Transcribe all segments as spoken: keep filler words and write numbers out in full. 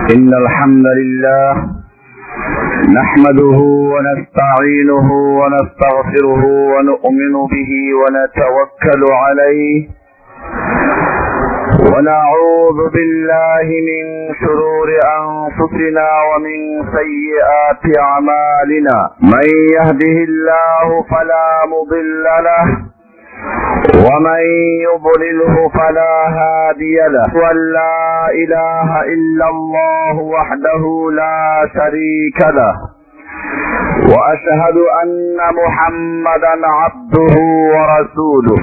إن الحمد لله نحمده ونستعينه ونستغفره ونؤمن به ونتوكل عليه ونعوذ بالله من شرور أنفسنا ومن سيئات أعمالنا من يهده الله فلا مضل له ومن يضلله فلا هادي له وأن لا إله إلا الله وحده لا شريك له وأشهد أن محمدا عبده ورسوله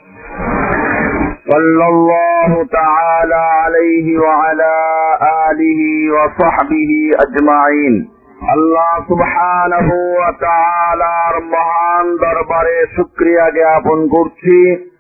صلى الله تعالى عليه وعلى آله وصحبه أجمعين। আল্লাহ সুবহানাহু ওয়া তাআলার মহান দরবারে শুকরিয়া জ্ঞাপন করছি,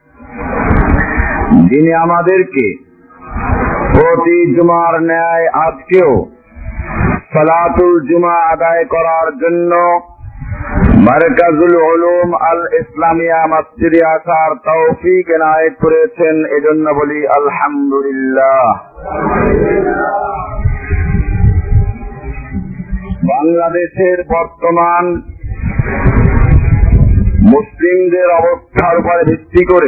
যিনি আমাদেরকে প্রতি জুমার ন্যায় আজকেও সালাতুল জুমা আদায় করার জন্য মারকাজুল উলুম আল ইসলামিয়া মসজিদে আসার তৌফিক এনায়েত করেছেন, এজন্য বলি আলহামদুলিল্লাহ। বাংলাদেশের বর্তমান মুসলিমদের অবস্থার উপর ভিত্তি করে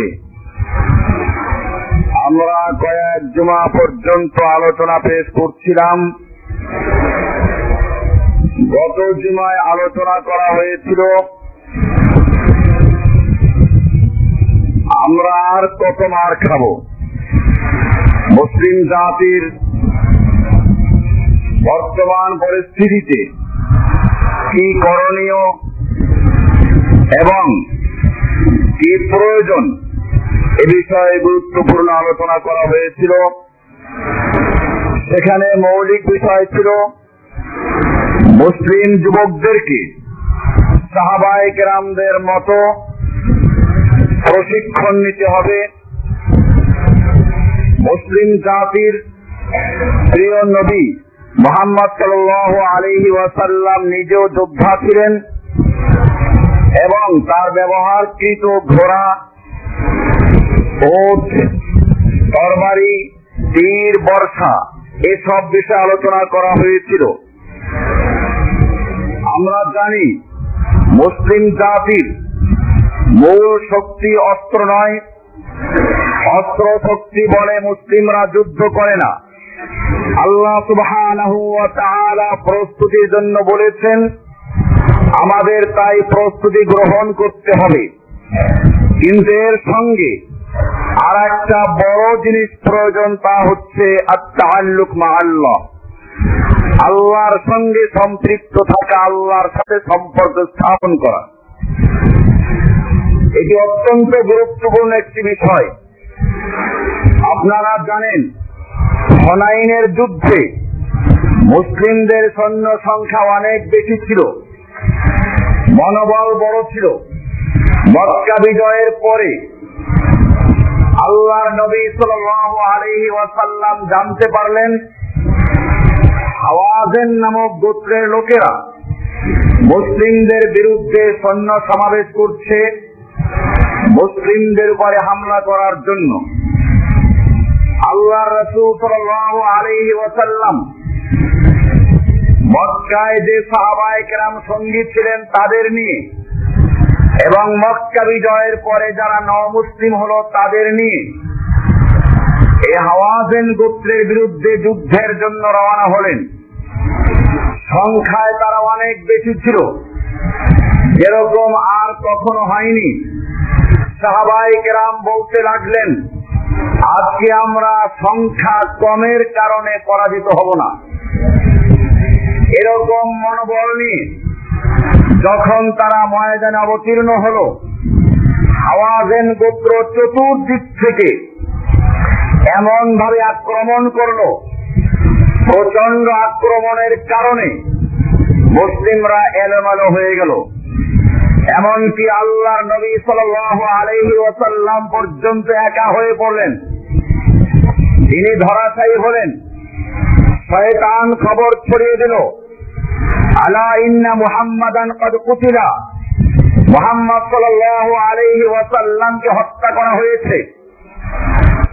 আমরা কয়েক জুমা পর্যন্ত আলোচনা পেশ করছিলাম। গত জুমায় আলোচনা করা হয়েছিল আমরা আর কত মার খাবো, মুসলিম জাতির বর্তমান পরিস্থিতিতে কি করণীয় এবং কি প্রয়োজন এ বিষয়ে গুরুত্বপূর্ণ আলোচনা করা হয়েছিল। সেখানে মৌলিক বিষয় ছিল মুসলিম যুবকদেরকে সাহাবায়ে কেরামদের মতো প্রশিক্ষণ নিতে হবে। মুসলিম জাতির প্রিয় নবী মুহাম্মদ সাল্লাল্লাহু আলাইহি ওয়াসাল্লাম নিজেও যোদ্ধা ছিলেন এবং তার ব্যবহারকৃত ঘোড়া, ওট, তরবারি, তীর, বর্শা এসব বিষয়ে আলোচনা করা হয়েছিল। আমরা জানি মুসলিম জাতির মূল শক্তি অস্ত্র নয়, অস্ত্র শক্তি বলে মুসলিমরা যুদ্ধ করে না। আল্লাহ সুবহানাহু ওয়া তাআলা প্রস্তুতির জন্য বলেছেন, আমাদের তাই প্রস্তুতি গ্রহণ করতে হবে। কিন্তু এর সঙ্গে আর একটা বড় জিনিস প্রয়োজন, তা হচ্ছে আত-তাআল্লুক মা আল্লাহ, আল্লাহর সঙ্গে সম্পৃক্ত থাকা, আল্লাহর সাথে সম্পর্ক স্থাপন করা। এটি অত্যন্ত গুরুত্বপূর্ণ একটি বিষয়। আপনারা জানেন হুনাইনের যুদ্ধে মুসলিমদের সৈন্য সংখ্যা অনেক বেশি ছিল, মনোবল বড় ছিল। মক্কা বিজয়ের পরে আল্লাহর নবী সাল্লাল্লাহু আলাইহি ওয়াসাল্লাম জানতে পারলেন হাওয়াযিন নামক গোত্রের লোকেরা মুসলিমদের বিরুদ্ধে সৈন্য সমাবেশ করছে মুসলিমদের উপরে হামলা করার জন্য। আল্লাহর রাসূল সাল্লাল্লাহু আলাইহি ওয়াসাল্লাম মক্কায় যে সাহাবায়ে কেরাম সঙ্গী ছিলেন তাদের নিয়ে এবং মক্কা বিজয়ের পরে যারা নও-মুসলিম হলো তাদের নিয়ে এই হাওয়াযিন গোত্রের বিরুদ্ধে যুদ্ধের জন্য রওনা হলেন। সংখ্যায় তারা অনেক বেশি ছিল, যেরকম আর কখনো হয়নি। সাহাবায়ে কেরাম বলতে লাগলেন, আজকে আমরা সংখ্যা কমের কারণে পরাজিত হব না। এরকম মনোবল নিয়ে যখন তারা ময়দানে অবতীর্ণ হলো, হাওয়াযিন গোত্র চতুর্দিক থেকে এমন ভাবে আক্রমণ করলো, প্রচন্ড আক্রমণের কারণে মুসলিমরা এলোমেলো হয়ে গেল। এমনকি আল্লাহর নবী সাল্লাল্লাহু আলাইহি ওয়াসাল্লাম পর্যন্ত একা হয়ে পড়লেন, তিনি ধরাশায়ী হলেন। শয়তান খবর ছড়িয়ে দিল, আলা ইন্না মুহাম্মাদান ক্বাদ কুতিলা, মুহাম্মদ সাল্লাল্লাহু আলাইহি ওয়াসাল্লামকে হত্যা করা হয়েছে।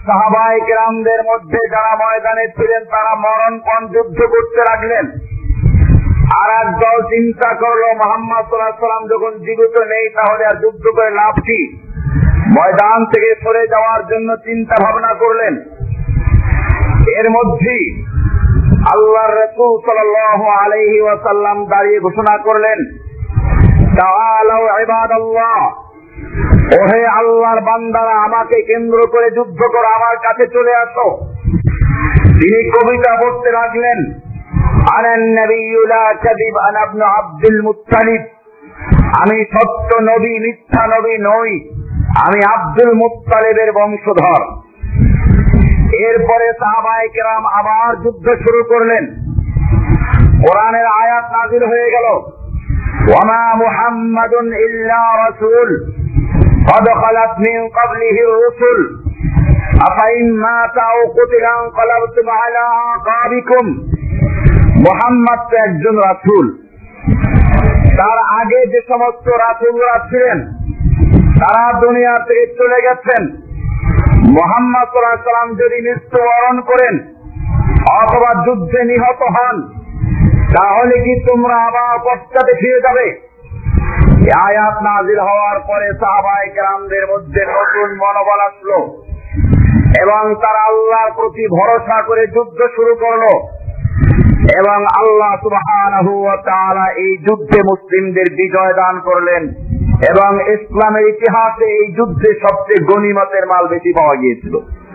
সাহাবায়ে কেরামদের মধ্যে যারা ময়দানে ছিলেন তারা মরণপণ যুদ্ধ করতে লাগলেন। আর এক দল চিন্তা করলো মুহাম্মদ সাল্লাল্লাহু আলাইহি ওয়াসাল্লাম যখন জীবিত নেই তাহলে আর যুদ্ধ করে লাভ কি, ময়দান থেকে সরে যাওয়ার জন্য চিন্তা ভাবনা করলেন। এর মধ্যে আল্লাহর রাসূল সাল্লাল্লাহু আলাইহি ওয়াসাল্লাম দাঁড়িয়ে ঘোষণা করলেন, তাআলাউ ইবাদাল্লাহ, ওহে আল্লাহর বান্দারা, আমাকে কেন্দ্র করে যুদ্ধ করো, আমার কাছে চলে আসো। তিনি কবিতা পড়তে লাগলেন, আনান নবিয়্যু লা কাযিব আনা ইবনু আব্দুল মুত্তালিব, আমি সত্য নবী, মিথ্যা নবী নই, আমি আব্দুল মুত্তালিবের বংশধর। এরপরে সাহাবায়ে কেরাম আবার যুদ্ধ শুরু করলেন। কোরআনের আয়াত নাযিল হয়ে গেল, ওয়ামা মুহাম্মাদুন ইল্লা রাসূল قد خلت من قبله الرسل أفإن مات أو قتل انقلبتم على أعقابكم। মুহাম্মদ তো একজন রাসূল, তার আগে যে সমস্ত রাসূলরা ছিলেন তারা দুনিয়া থেকে চলে গেছেন। মুহাম্মদ সাল্লাল্লাহু আলাইহি ওয়াসাল্লাম যদি মৃত্যুবরণ করেন অথবা যুদ্ধে নিহত হন তাহলে কি তোমরা আবার পশ্চাতে ফিরে যাবে? আয়াত নাযিল হওয়ার পরে সাহাবায়ে কেরামদের মধ্যে নতুন মনোবল আসলো এবং তারা আল্লাহর প্রতি ভরসা করে যুদ্ধ শুরু করলো এবং আল্লাহ সুবহানাহু ওয়া তাআলা এই যুদ্ধে মুসলিমদের বিজয় দান করলেন এবং ইসলামের ইতিহাসে এই যুদ্ধে সবচেয়ে গনিমতের মাল বেশি পাওয়া গিয়েছিল।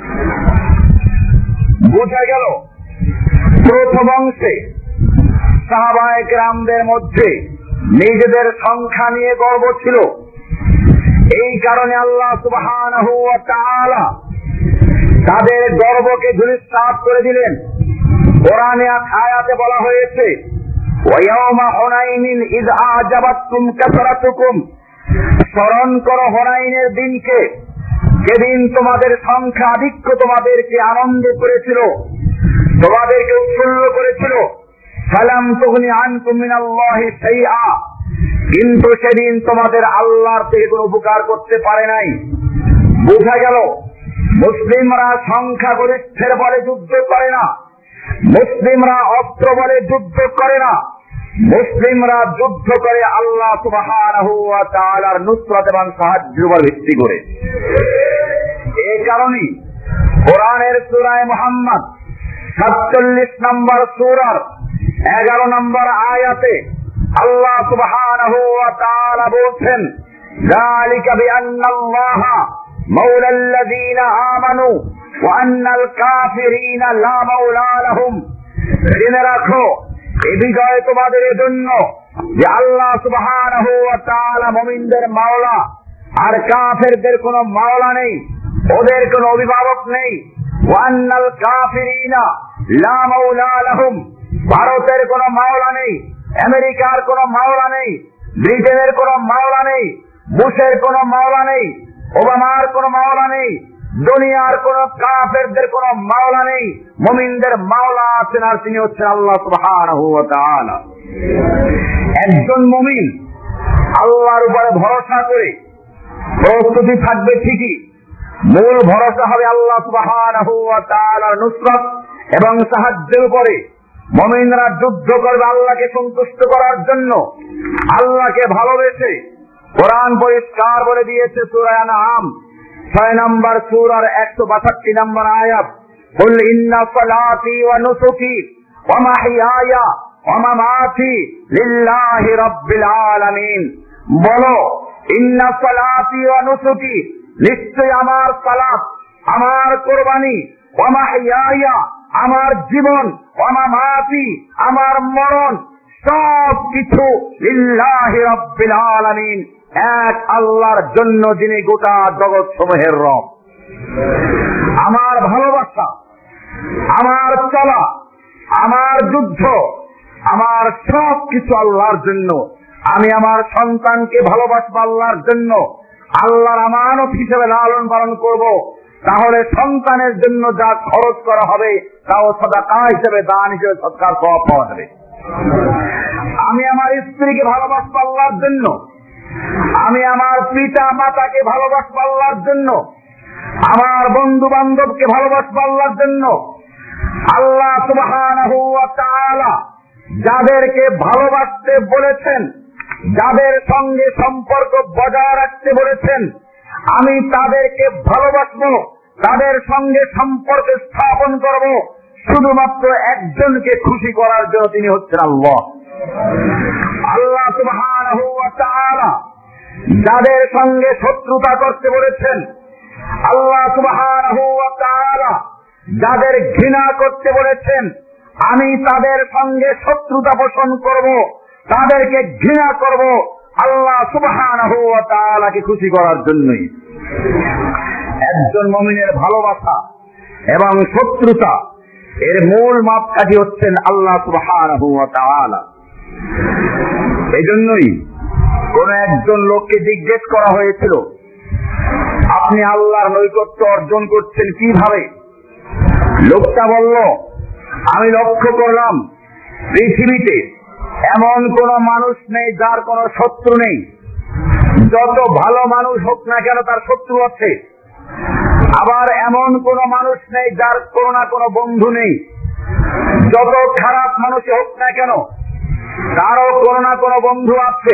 বোঝা গেল প্রথম অংশে সাহাবায়ে কেরামদের মধ্যে নিজেদের সংখ্যা নিয়ে গর্ব ছিল। এই কারণে আল্লাহ সুবহানাহু ওয়া তাআলা তাদের গর্বকে ধূলিসাৎ করে দিলেন। কোরআনে আয়াতে বলা হয়েছে, ওয়ায়াউমা হুনাইনিন ইয আ'জাবাতকুম কাসরাতুকুম, স্মরণ করো হুনাইনের দিনকে, যেদিন তোমাদের সংখ্যা আধিক্য তোমাদেরকে আনন্দ করেছিল, তোমাদেরকে উৎফুল্ল করেছিল। ফালাম তুগনি আনকুম মিনাল্লাহি শাইআ, কিন্তু সেদিন তোমাদের আল্লাহর থেকে কোনো উপকার করতে পারে নাই। বোঝা গেল মুসলিমরা সংখ্যা গরিষ্ঠের বলে যুদ্ধ করে না, মুসলিমরা অস্ত্র বলে যুদ্ধ করে না, মুসলিমরা যুদ্ধ করে আল্লাহ সুবহানাহু ওয়া তাআলার নুসরাত এবং সাহায্যের উপর ভিত্তি করে। এই কারণে কোরআনের সূরা মুহাম্মদ সাতচল্লিশ নম্বর সূরার এগারো নম্বর আয়াতে আল্লাহ সুবহানাহু ওয়া তাআলা বলছেন, যালিকা বিআন্নাল্লাহা মাওলাল্লাযীনা আমানু ওয়া আন্নাল কাফিরিনা লা মাওলা লাহুম। জেনে রাখো এই বিজয় তোমাদের জন্য যে আল্লাহ সুবহানাহু ওয়া তাআলা মুমিনদের মাওলা, আর কাফেরদের কোনো মাওলা নেই, ওদের কোনো অভিভাবক নেই। ওয়া আন্নাল কাফিরিনা লা মাওলা লাহুম, ভারতের কোনো মাওলা নেই, আমেরিকার কোনো মাওলা নেই, ব্রিটেনের কোনো মাওলা নেই, বুশের কোনো মাওলা নেই, ওবামার কোনো মাওলা নেই, দুনিয়ার কোন কাফেরদের কোন মাওলা নেই। মুমিনদের মাওলা আছেন, আর তিনি হচ্ছেন আল্লাহ সুবহানাহু ওয়া তাআলা। একজন মুমিন আল্লাহর উপরে ভরসা করে প্রস্তুতি থাকবে ঠিকই, মূল ভরসা হবে আল্লাহ সুবহানাহু ওয়া তাআলার নুসরাত এবং সাহায্যের উপরে। মুমিনরা যুদ্ধ করবে আল্লাহকে সন্তুষ্ট করার জন্য, আল্লাহকে ভালোবেসে। কোরআন পরিষ্কার বলে দিয়েছে সূরা আনআম ছয় নম্বর সূরার একশো বাষট্টি নম্বর আয়াত, কুল ইন্না সালাতি ওয়া নুসুকি ওয়া মাহইয়ায়া ওয়া মামাতি লিল্লাহি রাব্বিল আলামিন। বলো, ইন্না সালাতি ওয়া নুসুকি, নিশ্চয় আমার সালাত, আমার কুরবানি, ওয়া মাহইয়ায়া, আমার জীবন, ওয়া মামাতি, আমার মরণ, সব কিছু লিল্লাহি রাব্বিল আলামিন, এক আল্লাহর জন্য, যিনি গোটা জগৎ সমূহের রব। আমার ভালোবাসা, আমার চলা, আমার যুদ্ধ, আমার সব কিছু আল্লাহর জন্য। আমি আমার সন্তানকে ভালোবাসবো আল্লাহর জন্য, আল্লাহর আমানত হিসেবে লালন পালন করব। তাহলে সন্তানের জন্য যা খরচ করা হবে তাও সাদাকা হিসেবে, দান হিসেবে, সৎকার সওয়াব পাওয়া যাবে। আমি আমার স্ত্রীকে ভালোবাসবো আল্লাহর জন্য, আমি আমার পিতা মাতাকে ভালোবাসবো আল্লাহর জন্য, আমার বন্ধু বান্ধবকে ভালোবাসবো আল্লাহর জন্য। আল্লাহ সুবহানাহু ওয়া তাআলা যাদেরকে ভালোবাসতে বলেছেন, যাদের সঙ্গে সম্পর্ক বজায় রাখতে বলেছেন, আমি তাদেরকে ভালোবাসবো, তাদের সঙ্গে সম্পর্ক স্থাপন করব শুধুমাত্র একজনকে খুশি করার জন্য, তিনি হচ্ছেন আল্লাহ। আল্লাহ সুবহানাহু ওয়া তাআলা যাদের সঙ্গে শত্রুতা করতে বলেছেন, আল্লাহ সুবহানাহু ওয়া তাআলা যাদের ঘৃণা করতে বলেছেন, আমি তাদের সঙ্গে শত্রুতা পোষণ করব, তাদেরকে ঘৃণা করব আল্লাহ সুবহানাহু ওয়া তাআলাকে খুশি করার জন্যই। একজন মুমিনের ভালোবাসা এবং শত্রুতা এর মূল মাপকাঠি হচ্ছেন আল্লাহ সুবহানাহু ওয়া তাআলা। এই জন্যই কোন একজন লোককে জিজ্ঞেস করা হয়েছিল, আপনি আল্লাহর নৈকট্য অর্জন করছেন কিভাবে? লোকটা বলল, আমি লক্ষ্য করলাম পৃথিবীতে এমন কোন মানুষ নেই যার কোনো শত্রু নেই। যত ভালো মানুষ হোক না কেন তার শত্রু আছে। আবার এমন কোন মানুষ নেই যার কোনো না কোনো বন্ধু নেই। যত খারাপ মানুষ হোক না কেন তারও কোনো না কোনো বন্ধু আছে।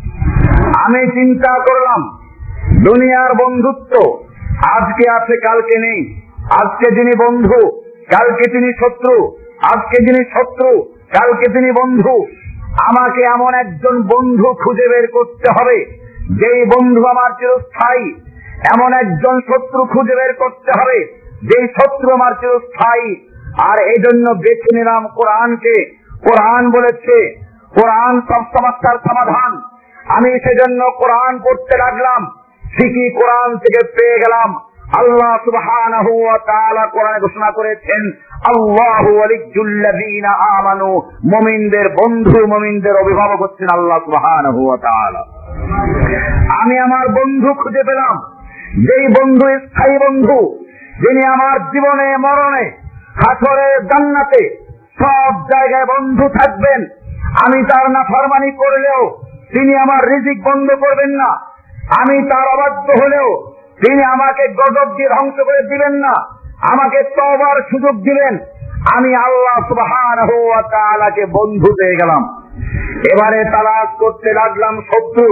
আমি চিন্তা করলাম, দুনিয়ার বন্ধুত্ব আজকে আছে কালকে নেই। আজকে যিনি বন্ধু কালকে তিনি শত্রু, আজকে যিনি শত্রু কালকে তিনি বন্ধু। আমাকে এমন একজন বন্ধু খুঁজে বের করতে হবে যেই বন্ধু আমার চিরস্থায়ী, এমন একজন শত্রু খুঁজে বের করতে হবে যেই শত্রু আমার চিরস্থায়ী। আর এই জন্য বেছে নিলাম কোরআনকে। কোরআন বলেছে, কোরআন সব সমস্যার সমাধান। আমি সেজন্য কোরআন পড়তে লাগলাম, ঠিকই কোরআন থেকে পেয়ে গেলাম আল্লাহ সুবহানাহু ওয়া তাআলা কোরআনে ঘোষণা করেছেন, আল্লাহু ওয়ালিয়্যুল্লাযীনা আমানু, মুমিনদের বন্ধু, মুমিনদের অভিভাবক হচ্ছেন আল্লাহ সুবহানাহু ওয়া তাআলা। আমি আমার বন্ধু খুঁজে পেলাম, যেই বন্ধু স্থায়ী বন্ধু, যিনি আমার জীবনে মরণে হাসরে জান্নাতে সব জায়গায় বন্ধু থাকবেন। আমি তার নাফরমানি করলেও তিনি আমার রিজিক বন্ধ করবেন না। আমি তার অবাধ্য হলেও তিনি আমাকে গজব দিয়ে ধ্বংস করে দিবেন না, আমাকে তওবার সুযোগ দিবেন। আমি আল্লাহ সুবহানাহু ওয়া তাআলাকে বন্ধু পেয়ে গেলাম। এবারে তালাশ করতে লাগলাম শত্রু।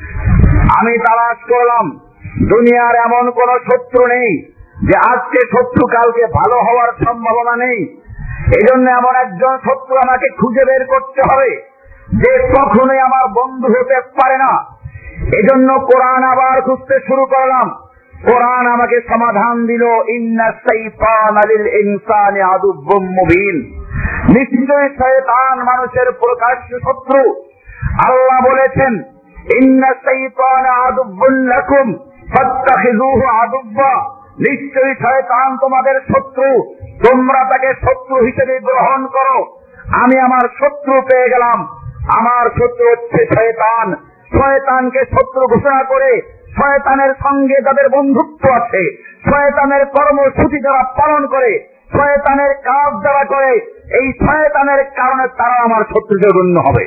আমি তালাশ করলাম দুনিয়ার এমন কোন শত্রু নেই যে আজকে শত্রু কালকে ভালো হওয়ার সম্ভাবনা নেই। এই জন্য এমন একজন শত্রু আমাকে খুঁজে বের করতে হবে যে কখনোই আমার বন্ধু হতে পারে না। এজন্য কোরআন আবার খুঁজতে শুরু করলাম। কোরআন আমাকে সমাধান দিল, ইন্নাশ শাইতানা লিল ইনসানি আদুব্বুম মুবিন, নিশ্চয়ই শয়তান মানুষের প্রকাশ্য শত্রু। আল্লাহ বলেছেন, ইন্নাশ শাইতানা আদুব্বুন লাকুম ফাত্তাখিযুহু আদুব্বা, নিশ্চয়ই শয়তান তোমাদের শত্রু, তোমরা তাকে শত্রু হিসেবে গ্রহণ করো। আমি আমার শত্রু পেয়ে গেলাম। আমার শত্রু হচ্ছে শয়তান। শয়তানকে শত্রু ঘোষণা করে শয়তানের সঙ্গে যাদের বন্ধুত্ব আছে, শয়তানের কর্মসূচি যারা পালন করে, শয়তানের কাজ যারা করে, এই শয়তানের কারণে তারা আমার শত্রুতে গণ্য হবে।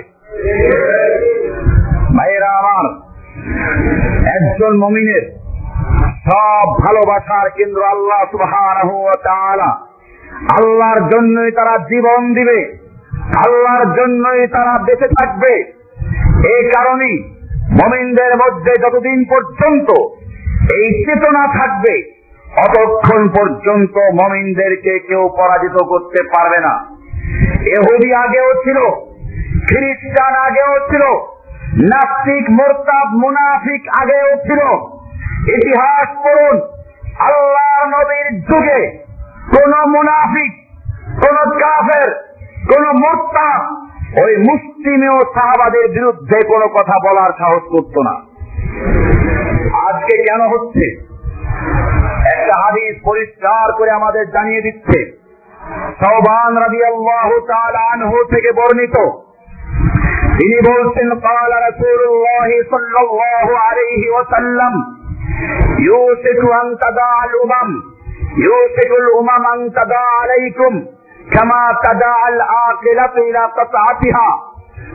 ভাইয়েরা আমার, একজন মুমিনের সব ভালোবাসার কেন্দ্র আল্লাহ সুবহানাহু ওয়া তাআলা। আল্লাহর জন্যই তারা জীবন দিবে, আল্লাহর জন্যই তারা বেঁচে থাকবে। এই কারণেই মুমিনদের মধ্যে যতদিন পর্যন্ত এই চেতনা থাকবে অতক্ষণ পর্যন্ত মুমিনদেরকে কেউ পরাজিত করতে পারবে না। ইহুদি আগেও ছিল, খ্রিস্টান আগেও ছিল, নাস্তিক মুরতাদ মুনাফিক আগেও ছিল। ইতিহাস পড়ুন, আল্লাহর নবীর যুগে কোন মুনাফিক, কোন কাফের, কোন মুরতাদ ওই মুসলিম ও সাহাবাদের বিরুদ্ধে কোনো কথা বলার সাহস করত না। আজকে কেন হচ্ছে? একটা হাদিস পরিষ্কার করে আমাদের জানিয়ে দিচ্ছে। সাওবান রাদিয়াল্লাহু তাআলা আনহু থেকে বর্ণিত, তিনি বলছেন, قال رسول الله صلى الله عليه وسلم يوشك أن تداع الأمم يوشك الأمم أن تداع عليكم كما تداع العاقلة إلى قطعتها।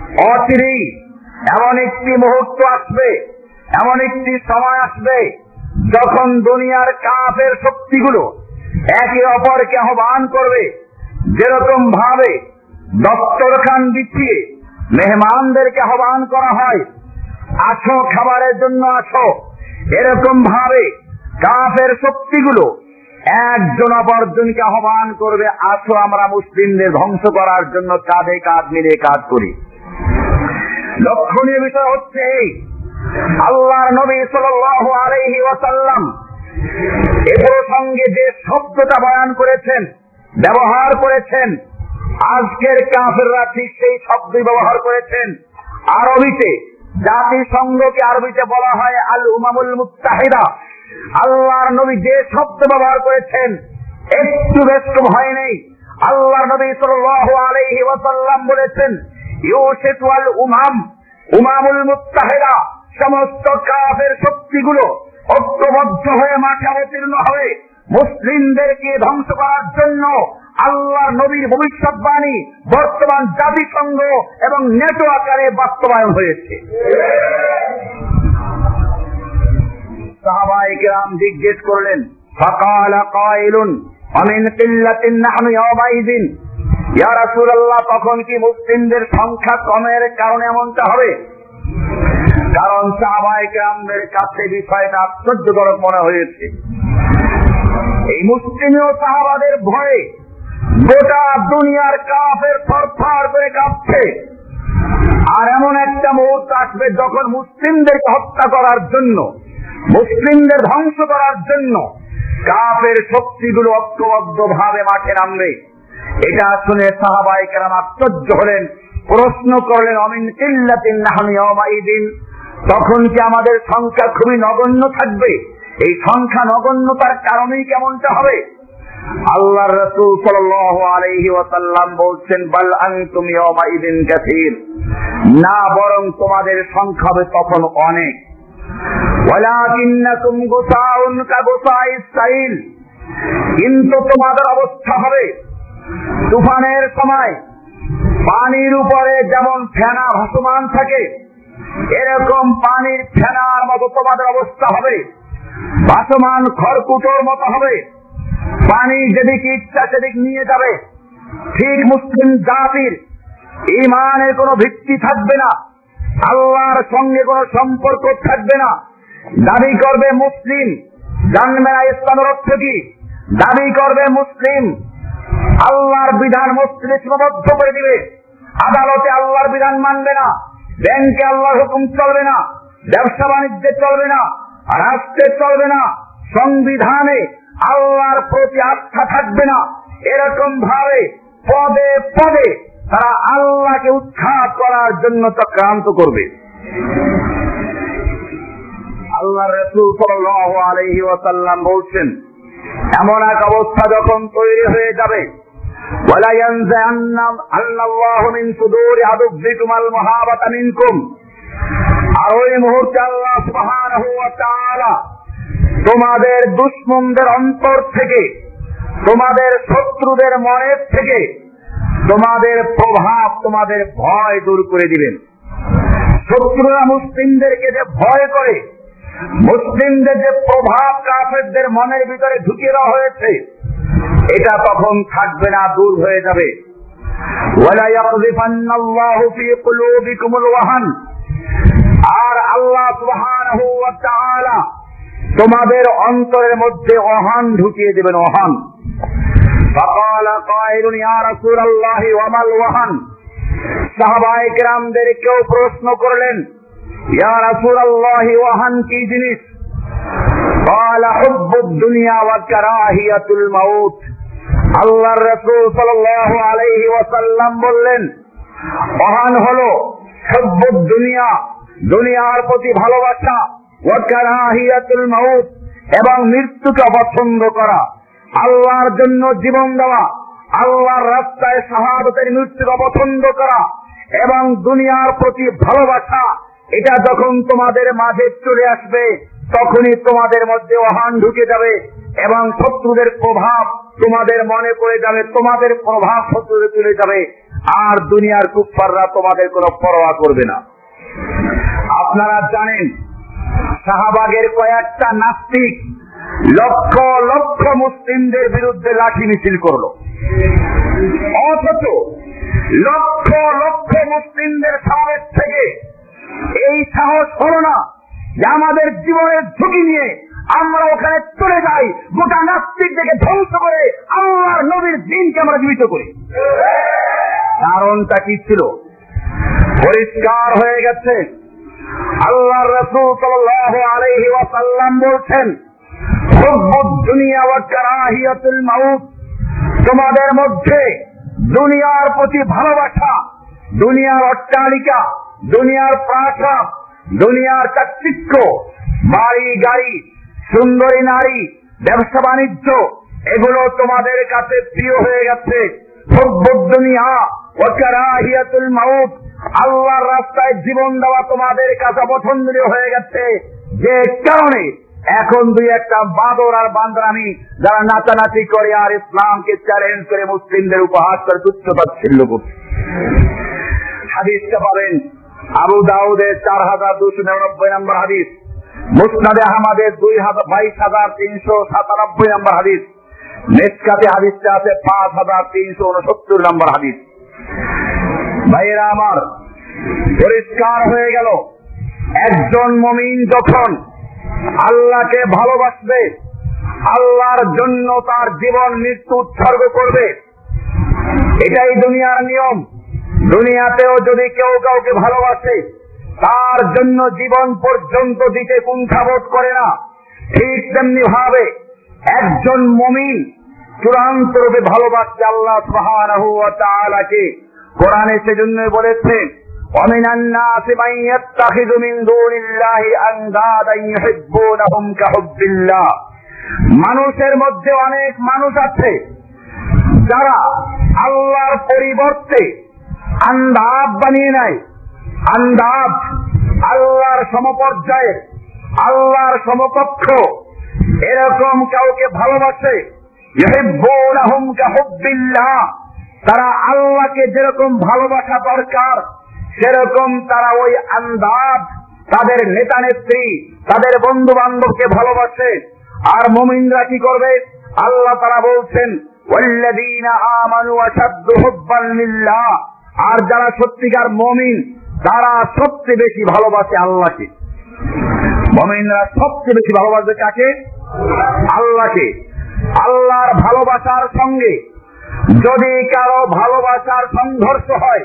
অচিরেই এমন একটি মুহূর্ত আসবে, এমন একটি সময় আসবে যখন দুনিয়ার কাফের শক্তিগুলো একে অপরকে আহ্বান করবে, যেরকম ভাবে দস্তরখান বিছিয়ে মেহমানদেরকে আহ্বান করা হয়, আসো খাবারের জন্য আসো, এরকম ভাবে কাফের শক্তিগুলো একজন অপরজনকে আহ্বান করবে, আসো আমরা মুসলিমদের ধ্বংস করার জন্য কাঁধে কাঁধ মিলে কাজ করি। লক্ষণীয় বিষয় হচ্ছে এই, আল্লাহর নবী সাল্লাল্লাহু আলাইহি ওয়াসাল্লাম এ প্রসঙ্গে যে শব্দটা বয়ান করেছেন, ব্যবহার করেছেন, আজকের কাফেররা ঠিক সেই শব্দই ব্যবহার করেছেন। আরবিতে জাতিসংঘকে আরবিতে বলা হয় আল উমামুল মুত্তাহিদা। আল্লাহর নবী যে শব্দ ব্যবহার করেছেন একটু ব্যস্তম হয় নাই। আল্লাহর নবী সাল্লাল্লাহু আলাইহি ওয়াসাল্লাম বলেছেন, ইউশিতু আল উমাম উমামুল মুত্তাহিদা, সমস্ত কাফের শক্তিগুলো ঐক্যবদ্ধ হয়ে মাঠে অবতীর্ণ হবে মুসলিমদেরকে ধ্বংস করার জন্য। আল্লাহর নবীর ভবিষ্যৎবাণী বর্তমান জাতিসংঘ এবং নেটো আকারে বাস্তবায়ন হয়েছে। সাহাবায়ে কেরাম জিজ্ঞেস করলেন, ফাকালা কাইলুন আমিন কিল্লাতিন নাহনু ইয়াওমাইযিন, ইয়া রাসূলুল্লাহ, তখন কি মুসলিমদের সংখ্যা কমের কারণে এমনটা হবে? কারণ সাহাবায়ে কেরামদের কাছে বিষয়টা আশ্চর্যজনক মনে হয়েছে। এই মুসলিমীয় সাহাবাদের ভয়ে গোটা দুনিয়ার কাফের থরথর করে কাঁপছে। আর এমন একটা মুহূর্ত আসবে যখন মুসলিমদেরকে হত্যা করার জন্য, মুসলিমদের ধ্বংস করার জন্য কাফের শক্তিগুলো ঐক্যবদ্ধ ভাবে মাঠে নামবে। এটা শুনে সাহাবায়ে কেরাম আশ্চর্য হলেন, প্রশ্ন করলেন, আমিন কিল্লাতিন নাহনু ইয়াওমাইযিন, তখন কি আমাদের সংখ্যা খুবই নগণ্য থাকবে? এই সংখ্যা নগণ্যতার কারণেই কেমনটা হবে? আল্লাহর রাসূল সাল্লাল্লাহু আলাইহি ওয়াসাল্লাম বলছেন, বাল আনতুম ইয়াওমাইযিন কাসীর, না, বরং তোমাদের সংখ্যা হবে তখন অনেক। ওয়ালাকিন্নাকুম গুসাউন কাগুসাইস সাইল, কিন্তু তোমাদের অবস্থা হবে তুফানের সময় পানির উপরে যেমন ফেনা ভাসমান থাকে, এরকম পানির ফেনার মতো তোমাদের অবস্থা হবে, ভাসমান খড়কুটোর মতো হবে, পানি যেদিকে ইচ্ছা সেদিক নিয়ে যাবে। ঠিক মুসলিম জাতির ঈমানের কোনো ভিত্তি থাকবে না, আল্লাহর সঙ্গে কোনো সম্পর্ক থাকবে না। দাবি করবে মুসলিম, জানবে না ইসলামের অর্থ কি। দাবি করবে মুসলিম, আল্লাহর বিধান মসজিদে সীমাবদ্ধ করে দিবে, আদালতে আল্লাহর বিধান মানবে না, ব্যাংকে আল্লাহর হুকুম চলবে না, ব্যবসা বাণিজ্যে চলবে না, রাষ্ট্রে চলবে না, সংবিধানে আল্লাহর প্রতি আস্থা থাকবে না। এরকম ভাবে পদে পদে তারা আল্লাহকে উৎখাত করার জন্য চক্রান্ত করবে। আল্লাহর রাসূল সাল্লাল্লাহু আলাইহি ওয়াসাল্লাম বলছেন, এমন এক অবস্থা যখন তৈরি হয়ে যাবে, ওয়ালা ইয়ানজাআন্না আল্লাহু মিন সুদুরি আদুবিকুম আল মুহাবাতা মিনকুম, আর ওই মুহূর্তে আল্লাহ সুবহানাহু ওয়া তাআলা তোমাদের দুশমনদের অন্তর থেকে, তোমাদের শত্রুদের মনের থেকে তোমাদের প্রভাব, তোমাদের ভয় দূর করে দিবেন। শত্রুরা মুসলিমদেরকে যে ভয় করে, মুসলিমদের যে প্রভাব কাফেরদের মনের ভিতরে ঢুকিয়ে দেওয়া হয়েছে, এটা তখন থাকবে না, দূর হয়ে যাবে। ওয়ালা ইয়াকযিফান্নাল্লাহু ফী কুলূবিকুমুল ওয়াহান, আর আল্লাহ সুবহানাহু ওয়া তাআলা তোমাদের অন্তরের মধ্যে ওহান ঢুকিয়ে দেবেন, ওহান। ফাকালা কাইলুন ইয়া রাসূলুল্লাহি ওয়া মাল ওয়াহান, সাহাবায়ে কেরামদের কেউ প্রশ্ন করলেন, ইয়া রাসূলুল্লাহি ওয়াহান কি জিনিস? ক্বালা হুব্বুদ দুনিয়া ওয়া কারাহিয়াতুল মাউত, আল্লাহর রাসূল সাল্লাল্লাহু আলাইহি ওয়াসাল্লাম বললেন, ওহান হলো হুব্বুদ দুনিয়া, দুনিয়ার প্রতি ভালোবাসা, ওয়া কারাহিয়াতুল মাউত, এবং মৃত্যুকে অপছন্দ করা, আল্লাহর জন্য জীবন দেওয়া, আল্লাহর রাস্তায় শাহাদাতের মৃত্যুকে অপছন্দ করা এবং দুনিয়ার প্রতি ভালোবাসা, এটা যখন তোমাদের মাঝে চলে আসবে তখনই তোমাদের মধ্যে ওহান ঢুকে যাবে এবং শত্রুদের প্রভাব তোমাদের মনে পড়ে যাবে, তোমাদের প্রভাব শত্রুদের চলে যাবে, আর দুনিয়ার কুফফাররা তোমাদের কোনো পরোয়া করবে না। আপনারা জানেন শাহবাগের কয়েকটা নাস্তিক লক্ষ লক্ষ মুসলিমদের বিরুদ্ধে লাঠি মিছিল করলো, অথচ লক্ষ লক্ষ মুসলিমদের সামনে থেকে এই সাহস হলো না যে আমাদের জীবনের ঝুঁকি নিয়ে আমরা ওখানে চলে যাই, গোটা নাস্তিকদেরকে ধ্বংস করে আল্লাহর নবীর দিনকে আমরা জীবিত করি। কারণটা কি ছিল? পরিষ্কার হয়ে গেছে। আল্লাহর রাসূল সাল্লাল্লাহু আলাইহি ওয়াসাল্লাম বলছেন, হুব্বুদ দুনিয়া ওয়া কারাহিয়াতুল মাউত, তোমাদের মধ্যে দুনিয়ার প্রতি ভালোবাসা, দুনিয়ার অট্টালিকা, দুনিয়ার প্রাসাদ, দুনিয়ার চাকচিক্য, বাড়ি গাড়ি, সুন্দরী নারী, ব্যবসা বাণিজ্য, এগুলো তোমাদের কাছে প্রিয় হয়ে গেছে। হুব্বুদ দুনিয়া ওয়া কারাহিয়াতুল মাউত, আল্লাহর রাস্তায় জীবন দেওয়া তোমাদের কাছে পছন্দনীয় হয়ে গেছে। যে কারণে এখন দুই একটা বাদর আর বান্দরামি যারা নাচানাচি করে আর ইসলামকে চ্যালেঞ্জ করে মুসলিমদের উপহাস করে তুচ্ছ-তাচ্ছিল্য করছে। হাদিসটা পাবেন আবু দাউদের চার হাজার দুশো নিরানব্বই নম্বর হাদিস, মুসনাদে আহমদের দুই হাজার বাইশ হাজার তিনশো সাতানব্বই নম্বর হাদিস, মিশকাতে হাদিসটা আছে পাঁচ হাজার তিনশো উনসত্তর নম্বর হাদিস। ভাইয়েরা আমার, পরিষ্কার হয়ে গেল, একজন মুমিন যখন আল্লাহকে ভালোবাসবে, আল্লাহর জন্য তার জীবন মৃত্যু উৎসর্গ করবে, এটাই দুনিয়ার নিয়ম। দুনিয়াতেও যদি কেউ কাউকে ভালোবাসে, তার জন্য জীবন পর্যন্ত দিতে কুণ্ঠাবোধ করে না। ঠিক তেমনি ভাবে একজন মুমিন চূড়ান্ত রূপে ভালোবাসছে আল্লাহ সুবহানাহু ওয়া তাআলাকে। কোরআনে সেজন্য বলেছে, ওয়ামিনান নাসি মান ইয়াত্তাখিযু মিন দুনিল্লাহি আনদাদান ইউহিব্বুনাহুম কাহুব্বিল্লাহ, মানুষের মধ্যে অনেক মানুষ আছে যারা আল্লাহর পরিবর্তে আন্দাব বানিয়ে নেয়। আন্দাব আল্লাহর সমপর্যায়ে, আল্লাহর সমকক্ষ, এরকম কাউকে ভালোবাসে। ইউহিব্বুনাহুম কাহুব্বিল্লাহ, তারা আল্লাহকে যেরকম ভালোবাসা দরকার সেরকম তারা ওই আন্দাব, তাদের নেতা নেত্রী, তাদের বন্ধু বান্ধবকে ভালোবাসে। আর মুমিনরা কি করবে? আল্লাহ তারা বলছেন, ওয়াল্লাযীনা আমানু আশাদ্দু হুব্বান লিল্লাহ, আর যারা সত্যিকার মুমিন তারা সবচেয়ে বেশি ভালোবাসে আল্লাহকে। মুমিনরা সবচেয়ে বেশি ভালোবাসে কাকে? আল্লাহকে। আল্লাহর ভালোবাসার সঙ্গে যদি কারো ভালোবাসার সংঘর্ষ হয়,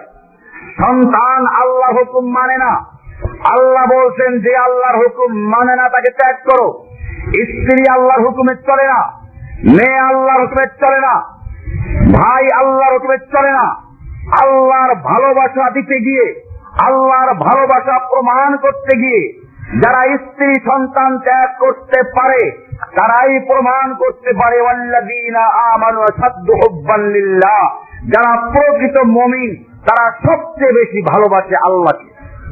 সন্তান আল্লাহ হুকুম মানে না, আল্লাহ বলছেন যে আল্লাহর হুকুম মানে না তাকে ত্যাগ করো। স্ত্রী আল্লাহর হুকুমে চলে না, মেয়ে আল্লাহর হুকুমে চলে না, ভাই আল্লাহর হুকুমে চলে না। আল্লাহর ভালোবাসা দিতে গিয়ে, আল্লাহর ভালোবাসা প্রমাণ করতে গিয়ে যারা স্ত্রী সন্তান ত্যাগ করতে পারে তারাই প্রমাণ করতে পারে ওয়াল্লাযীনা আমানু আশাদ্দু হুব্বান লিল্লাহ, যারা প্রকৃত মুমিন তারা সবচেয়ে বেশি ভালোবাসে আল্লাহকে।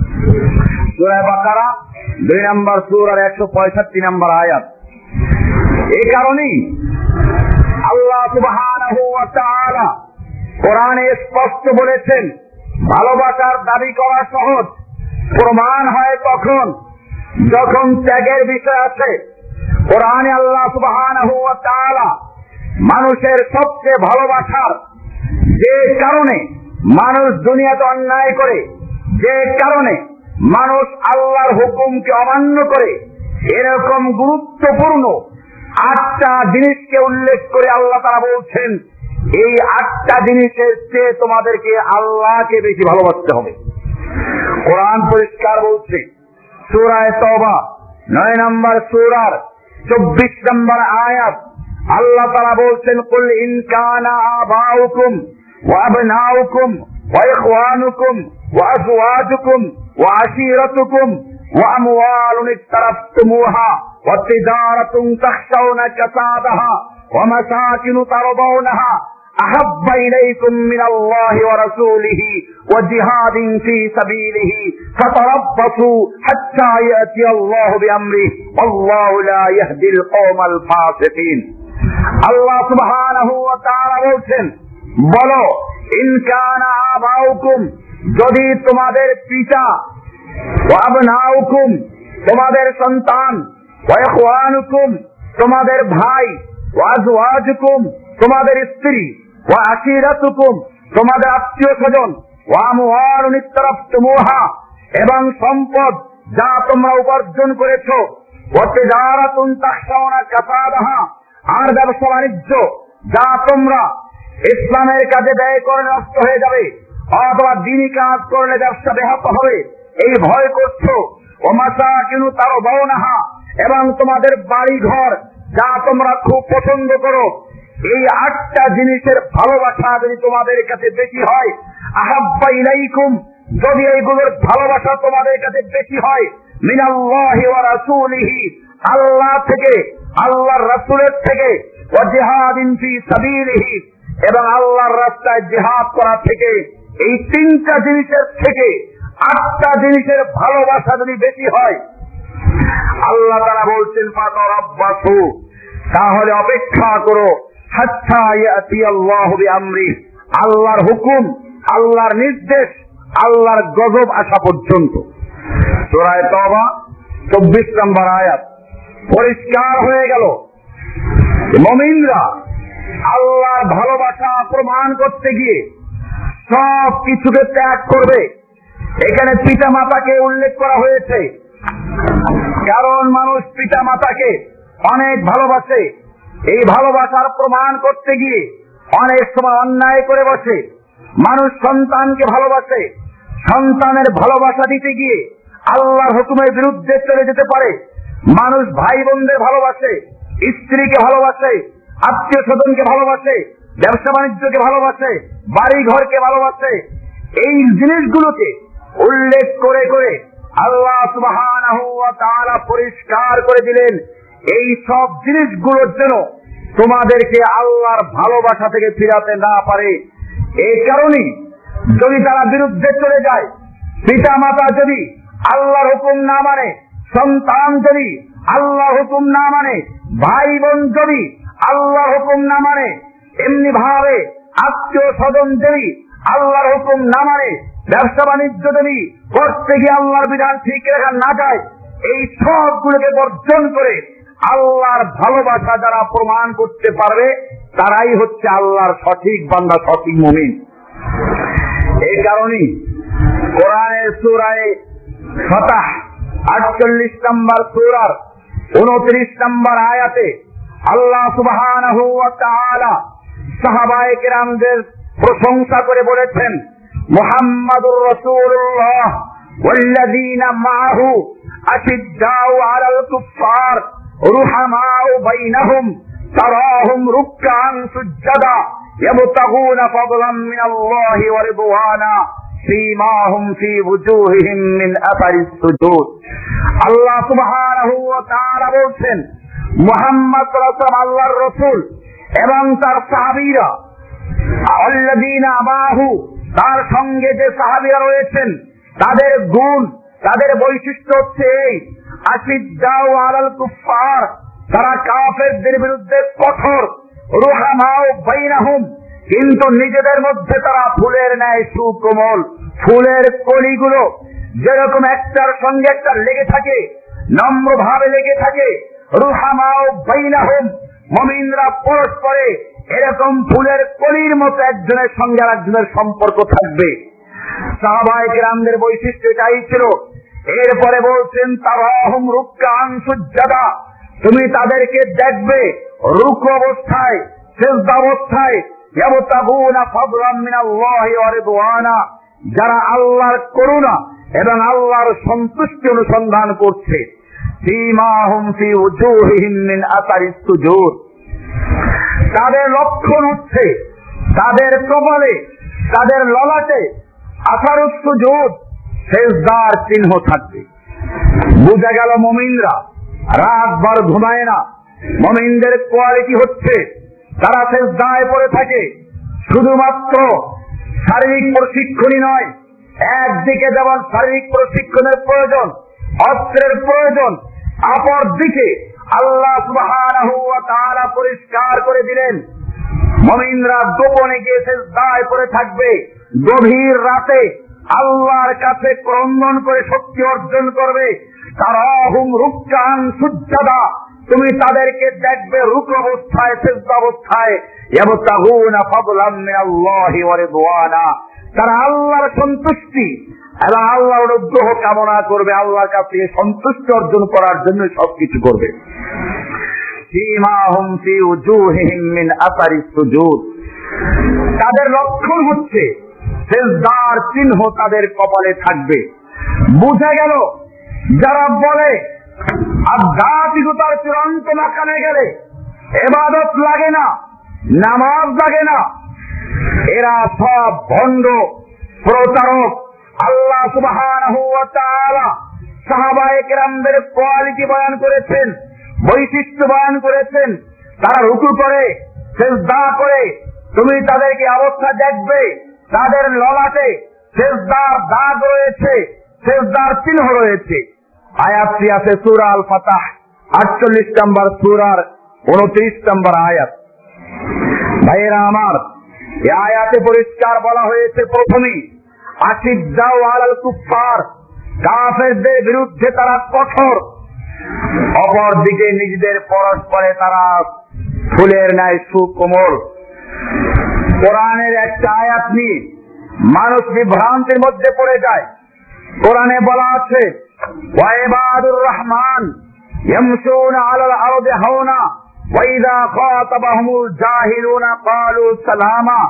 সূরা বাকারা দুই নম্বর সূরার একশো পঁয়ষট্টি নম্বর আয়াত। এই কারণেই আল্লাহ সুবহানাহু ওয়া তাআলা কোরআনে স্পষ্ট বলেছেন, ভালোবাসার দাবি করা সহজ, প্রমাণ হয় তখন যখন ত্যাগের বিষয় আছে। কোরআনে আল্লাহ সুবহানাহু ওয়া তাআলা মানুষের সবচেয়ে ভালোবাসার, যে কারণে মানুষ দুনিয়াতে অন্যায় করে, যে কারণে মানুষ আল্লাহর হুকুমকে অমান্য করে, এরকম গুরুত্বপূর্ণ আটটা জিনিসকে উল্লেখ করে আল্লাহ তাআলা বলছেন, এই আটটা জিনিসের চেয়ে তোমাদেরকে আল্লাহকে বেশি ভালোবাসতে হবে। কোরআন পরিষ্কার বলছে, সূরা তওবা নয় নম্বর সূরার চব্বিশ নম্বর আয়াত, আল্লাহ তাআলা বলছেন, কুল ইন কানা আবাউকুম ওয়া আবনাউকুম ওয়া ইখওয়ানুকুম ওয়া আজওয়াজুকুম ওয়া আশীরাতুকুম ওয়া আমওয়ালুন ইকতারাফতুমুহা ওয়া তিজারাতুন তাখশাউনা কাসাদাহা ওয়া মাসাকিনু তারদাউনাহা আহাব্বা ইলাইকুম মিনাল্লাহি ওয়া রাসূলিহি ওয়া জিহাদিন ফী সাবিলিহি ফাতারাব্বাসু হাত্তা ইয়াতিয়াল্লাহু বিআমরিহি ওয়াল্লাহু লা ইয়াহদিল কওমাল ফাসিকিন। আল্লাহ সুবহানাহু ওয়া তাআলা বলছেন, বলো, ইন কানা আবাউকুম, যদি তোমাদের পিতা, ওয়া আবনাউকুম, তোমাদের সন্তান, ওয়া ইখওয়ানুকুম তোমাদের ভাই, ওয়া আজওয়াজুকুম তোমাদের স্ত্রী, ওয়া আশিরাতুকুম তোমাদের আত্মীয় স্বজন, ওয়া আমওয়ালুন ইকতারাফতুমুহা এবং সম্পদ যা তোমরা উপার্জন করেছো, ওয়া তিজারাতুন তাখশাউনা কাসাদাহা আর ব্যবসা বাণিজ্য যা তোমরা ইসলামের কাজে ব্যয় করে নষ্ট হয়ে যাবে অথবা দ্বীনি কাজ করলে ব্যবসা ব্যাহত হবে এই ভয় করছো, ও মাসাকিনু তারদাউনাহা এবং তোমাদের বাড়ি ঘর যা তোমরা খুব পছন্দ করো। এই আটটা জিনিসের ভালোবাসা যদি তোমাদের কাছে বেশি হয়, আহাব্বা ইলাইকুম যদি এইগুলোর ভালোবাসা তোমাদের কাছে বেশি হয়, মিনাল্লাহি ওয়া রাসূলিহি আল্লাহ থেকে, আল্লাহর রাসূলের থেকে, ওয়া জিহাদিন ফি সাবিলিহি এবং আল্লাহর রাস্তায় জিহাদ করা থেকে, এই তিনটা জিনিসের থেকে আটটা জিনিসের ভালোবাসা যদি বেশি হয়, আল্লাহ তাআলা বলছেন ফাতারাব্বাসু তাহলে অপেক্ষা করো, হাত্তা ইয়াতি আল্লাহু বিআমরি আল্লাহর হুকুম, আল্লাহর নির্দেশ, আল্লাহর গজব আসা পর্যন্ত। সূরা তাওবা চব্বিশ নম্বর আয়াত। পরিষ্কার হয়ে গেল মুমিনরা আল্লাহর ভালোবাসা প্রমাণ করতে গিয়ে সব কিছুকে ত্যাগ করবে। এখানে পিতা মাতাকে উল্লেখ করা হয়েছে কারণ মানুষ পিতা মাতাকে অনেক ভালোবাসে। এই ভালোবাসার প্রমাণ করতে গিয়ে অনেক সময় অন্যায় করে বসে। মানুষ সন্তানকে ভালোবাসে, সন্তানের ভালোবাসা দিতে গিয়ে আল্লাহর হুকুমের বিরুদ্ধে চলে যেতে পারে। মানুষ ভাই বোনদের ভালোবাসে, স্ত্রীকে ভালোবাসে, আত্মীয় স্বজনকে ভালোবাসে, ব্যবসা বাণিজ্যকে ভালোবাসে, বাড়ি ঘরকে ভালোবাসে। এই জিনিসগুলোকে উল্লেখ করে করে আল্লাহ সুবহানাহু ওয়া তাআলা পরিষ্কার করে দিলেন এই সব জিনিসগুলোর জন্য তোমাদেরকে আল্লাহর ভালোবাসা থেকে ফিরাতে না পারে। এই কারণে যদি তারা বিরুদ্ধে চলে যায়, পিতা মাতা যদি আল্লাহর হুকুম না মানে, সন্তান যদি আল্লাহর হুকুম না মানে, ভাই বোন যদি আল্লাহর হুকুম না মানে, এমনি ভাবে আত্মীয় স্বজন যদি আল্লাহর হুকুম না মানে, ব্যবসা বাণিজ্য যদি করতে গিয়ে আল্লাহর বিধান ঠিক রাখা না যায়, এই সবগুলোকে বর্জন করে আল্লাহর ভালোবাসা যারা প্রমাণ করতে পারবে তারাই হচ্ছে আল্লাহর সঠিক বান্দা, সঠিক মুমিন। এই কারণেই কোরআনের সূরা ফাতহ আটচল্লিশ নম্বর সূরার উনত্রিশ নম্বর আয়াতে আল্লাহ সুবহানাহু ওয়া তাআলা সাহাবায়ে কেরামদের প্রশংসা করে বলেছেন, মুহাম্মাদুর রাসূলুল্লাহ ওয়াল্লাযীনা মাআহু আশিদ্দাউ আলাল কুফফার রুহামাউ বাইনাহুম তারাহুম রুকআন সুজ্জাদা ইয়াবতাগুনা ফাদলাম মিনাল্লাহি ওয়া রিদওয়ানা সীমাহুম ফি ওয়ুজুহিহিম মিন আসারিস সুজুদ। আল্লাহ সুবহানাহু ওয়া তাআলা বলছেন, মুহাম্মদ রাসূল আল্লাহর রাসূল এবং তার সাহাবীরা, আল্লাযীনা মাআহু তার সঙ্গে যে সাহাবীরা রয়েছেন তাদের গুণ, তাদের বৈশিষ্ট্য হচ্ছে এই, আশিদ্দাউ আলাল কুফফার তারা কাফেরদের বিরুদ্ধে কঠোর, রুহামাউ বাইনাহুম কিন্তু নিজেদের মধ্যে তারা ফুলের ন্যায় সুকোমল। ফুলের কলিগুলো যেরকম একটার সঙ্গে একটা লেগে থাকে, নম্র ভাবে লেগে থাকে, রুহামাউ বাইনাহুম মুমিনরা পরস্পরে এরকম ফুলের কলির মতো একজনের সঙ্গে আরেকজনের সম্পর্ক থাকবে। সাহাবায়ে কেরামদের বৈশিষ্ট্য এটাই ছিল। এরপরে বলছেন, তারাহুম রুকআন সুজ্জাদা তুমি তাদেরকে দেখবে রুকু অবস্থায়, সিজদা অবস্থায়, ইয়াবতাগুনা ফাদলাম মিনাল্লাহি ওয়া রিদওয়ানা যারা আল্লাহর করুণা এবং আল্লাহর সন্তুষ্টি অনুসন্ধান করছে। সীমাহুম ফি ওয়ুজুহিহিম মিন আসারিস সুজুদ তাদের লক্ষণ হচ্ছে তাদের কপালে, তাদের ললাটে আসারুস সুজুদ সিজদার চিহ্ন থাকবে। বুঝা গেল মুমিনরা রাতভর ঘুমায় না। মুমিনদের কোয়ালিটি হচ্ছে তারা সিজদায় পড়ে থাকে। শুধুমাত্র শারীরিক প্রশিক্ষণই নয়, একদিকে যেমন শারীরিক প্রশিক্ষণের প্রয়োজন, অস্ত্রের প্রয়োজন, অপর দিকে আল্লাহ সুবহানাহু ওয়া তাআলা পরিষ্কার করে দিলেন মুমিনরা গোপনে গিয়ে সিজদায় পড়ে থাকবে। গভীর রাতে আল্লাহর কাছে ক্রন্দন করে শক্তি অর্জন করবে। তারাহুম রুকআন সুজদা, তুমি তাদেরকে দেখবে রুকু অবস্থায়, সিজদা অবস্থায়, ইয়াবতাগুনা ফাদলাম মিনাল্লাহি ওয়া রিদওয়ানা, তারা আল্লাহর সন্তুষ্টি এবং আল্লাহর অনুগ্রহ কামনা করবে, আল্লাহর কাছে সন্তুষ্টি অর্জন করার জন্য সবকিছু করবে। সীমাহুম ফি উজুহিহিম মিন আসারিস সুজুদ, তাদের লক্ষণ হচ্ছে সিজদার চিহ্ন তাদের কপালে থাকবে। বুঝা গেল যারা বলে আধ্যাত্মিকতার চূড়ান্ত মাকামে গেলে ইবাদত লাগে না, নামাজ লাগে না, এরা সব ভণ্ড, প্রতারক। আল্লাহ সুবহানাহু ওয়া তাআলা সাহাবায়ে কেরামদের কোয়ালিটি বয়ান করেছেন, বৈশিষ্ট্য বয়ান করেছেন। তারা রুকু করে, সিজদা করে, তুমি তাদেরকে অবস্থা দেখবে, তাদের ললাটে সিজদার দাগ রয়েছে, সিজদার চিহ্ন রয়েছে। আয়াতটি আছে সূরা আল ফাতাহ আটচল্লিশ নম্বর সূরার উনত্রিশ নম্বর আয়াত। ভাইয়েরা আমার, এই আয়াতে পরিষ্কার বলা হয়েছে প্রথমেই আশিদ্দাউ আলাল কুফফার, কাফেরদের বিরুদ্ধে তারা কঠোর, অপরদিকে নিজেদের পরস্পরে তারা ফুলের ন্যায় সুকোমল। কোরআনের একটা আয়াত নিয়ে মানুষ বিভ্রান্তির মধ্যে পড়ে যায়। কোরআনে বলা আছে ওয়া ইবাদুর রহমান ইয়ামশুনা আলাল আরদি হাওনা ওয়া ইযা খাতাবাহুমুল জাহিলুনা ক্বালু সালামা।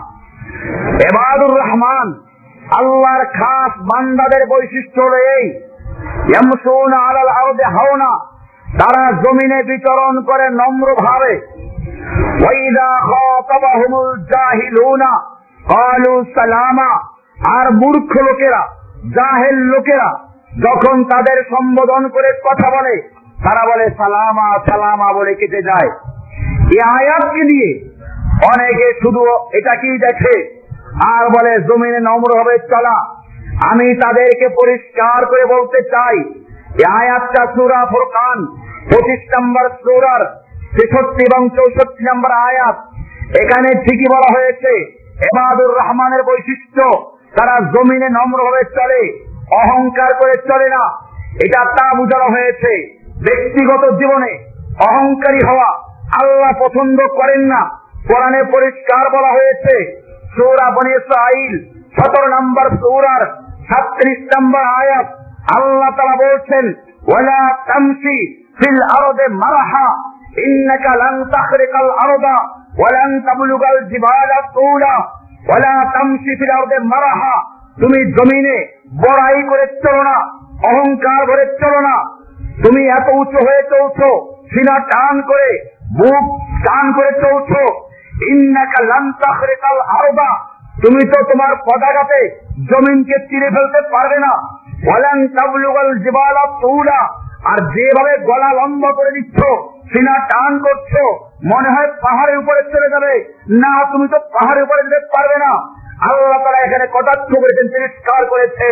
ইবাদুর রহমান আল্লাহর খাস বান্দাদের বৈশিষ্ট্য হলো এই, ইয়ামশুনা আলাল আরদি হাওনা, তারা জমিনে বিচরণ করে নম্র ভাবে, ওয়া ইযা খাতাবাহুমুল জাহিলুনা ক্বালু সালামা, আর মূর্খ লোকেরা, জাহেল লোকেরা যখন তাদের সম্বোধন করে কথা বলে তারা বলে সালামা সালামা বলে কেটে যায়। এই আয়াতকে দিয়ে অনেকে শুধু এটাকেই দেখে আর বলে জমিনে নম্র হবে চলা। আমি তাদেরকে পরিষ্কার করে বলতে চাই, এই আয়াতটা সূরা ফুরকান পঁচিশ নম্বর সূরার ছেষট্টি এবং চৌষট্টি নম্বর আয়াত। এখানে ঠিকই বলা হয়েছে ইবাদুর রহমানের বৈশিষ্ট্য, তারা জমিনে নম্র ভাবে চলে, অহংকার করে চলে না। এটা তা বোঝানো হয়েছে ব্যক্তিগত জীবনে অহংকারী হওয়া আল্লাহ পছন্দ করেন না। কোরআনে পরিষ্কার বলা হয়েছে সূরা বনী ইসরাঈল সতেরো নম্বর সূরার সাতত্রিশ নম্বর আয়াত, আল্লাহ তাআলা বলছেন ওয়ালা তামশি ফিল আরদি মারহা ইন্নাকা লান তাখরিকাল আরদা ওয়া লান তাবলুগাল জিবালা তুলা ওয়ালা তামশি ফিল আরদি মারহা, তুমি জমিনে বড়াই করে চলো না, অহংকার করে চলো না। তুমি এত উঁচু হয়ে চলছো, সিনা টান করে, বুক টান করে চলছো। ইন্নাকা লান তাখরিকাল আরদা, তুমি তো তোমার পদাঘাতে জমিনকে চিরে ফেলতে পারবে না। ওয়ালান তাবলুগাল জিবালা তুলা, আর যেভাবে গলা লম্বা করে দিচ্ছ, সিনা টান করছো, মনে হয় পাহাড়ের উপরে চলে যাবে, না তুমি তো পাহাড়ের উপরে যেতে পারবে না। আল্লাহ তাআলা এখানে কটাক্ষ করেছেন, তিরস্কার করেছেন।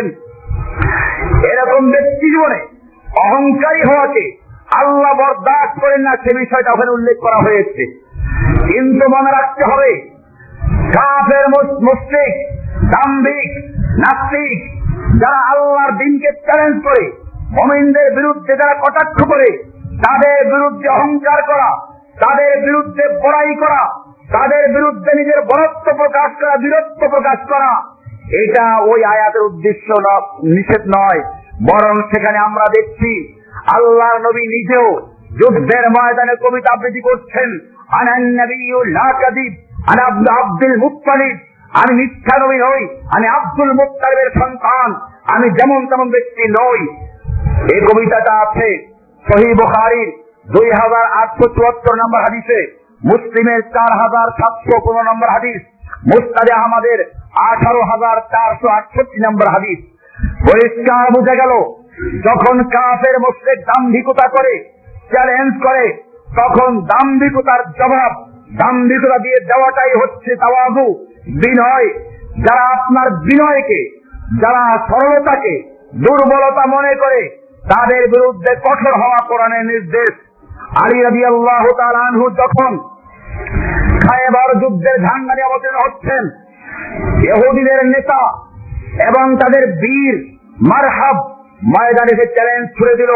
এরকম ব্যক্তি জীবনে অহংকারী হওয়াকে আল্লাহ বরদাস্ত করেন না, সে বিষয়টা ওখানে উল্লেখ করা হয়েছে। কিন্তু মনে রাখতে হবে কাফের, মুশরিক, দাম্ভিক, নাস্তিক, যারা আল্লাহর দ্বীনকে চ্যালেঞ্জ করে, মুমিনদের বিরুদ্ধে যারা কটাক্ষ করে, তাদের বিরুদ্ধে অহংকার করা, তাদের বিরুদ্ধে বড়াই করা, তাদের বিরুদ্ধে নিজের বরত্ব প্রকাশ করা, বীরত্ব প্রকাশ করা, এটা ওই আয়াতের উদ্দেশ্য নিষেধ নয়। বরং সেখানে আমরা দেখছি আল্লাহর নবী নিজেও যুদ্ধের ময়দানে কবিতা আবৃত্তি করছেন, আনান নবিয়্যু লা কাযিব আনা আব্দুল মুত্তালিব, আমি মিথ্যা নবী নই, আমি আব্দুল মুত্তালিবের সন্তান, আমি যেমন তেমন ব্যক্তি নই। এই কবিতাটা আছে সহিহ বুখারীর দুই হাজার আটশো চুয়াত্তর নম্বর হাদিসে, মুসলিমের চার হাজার সাতশো পনেরো নম্বর হাদিস, মুসনাদে আহমদের আঠারো হাজার চারশো আটষট্টি নম্বর হাদিস। পরিষ্কার বুঝে গেল যখন কাফের মুশরিক দাম্ভিকতা করে, চ্যালেঞ্জ করে, তখন দাম্ভিকতার জবাব দাম্ভিকতা দিয়ে দেওয়াটাই হচ্ছে তাওয়াজু, বিনয়। যারা আপনার বিনয়কে, যারা সরলতাকে দুর্বলতা মনে করে, তাদের বিরুদ্ধে কঠোর হওয়া কোরআনের নির্দেশ। আলী রাদিয়াল্লাহু তাআলা আনহু যখন খায়বার যুদ্ধের ঝান্ডা অবতীর্ণ হচ্ছেন, ইহুদীদের নেতা এবং তাদের বীর মারহাব ময়দানে এসে চ্যালেঞ্জ ছুড়ে দিল,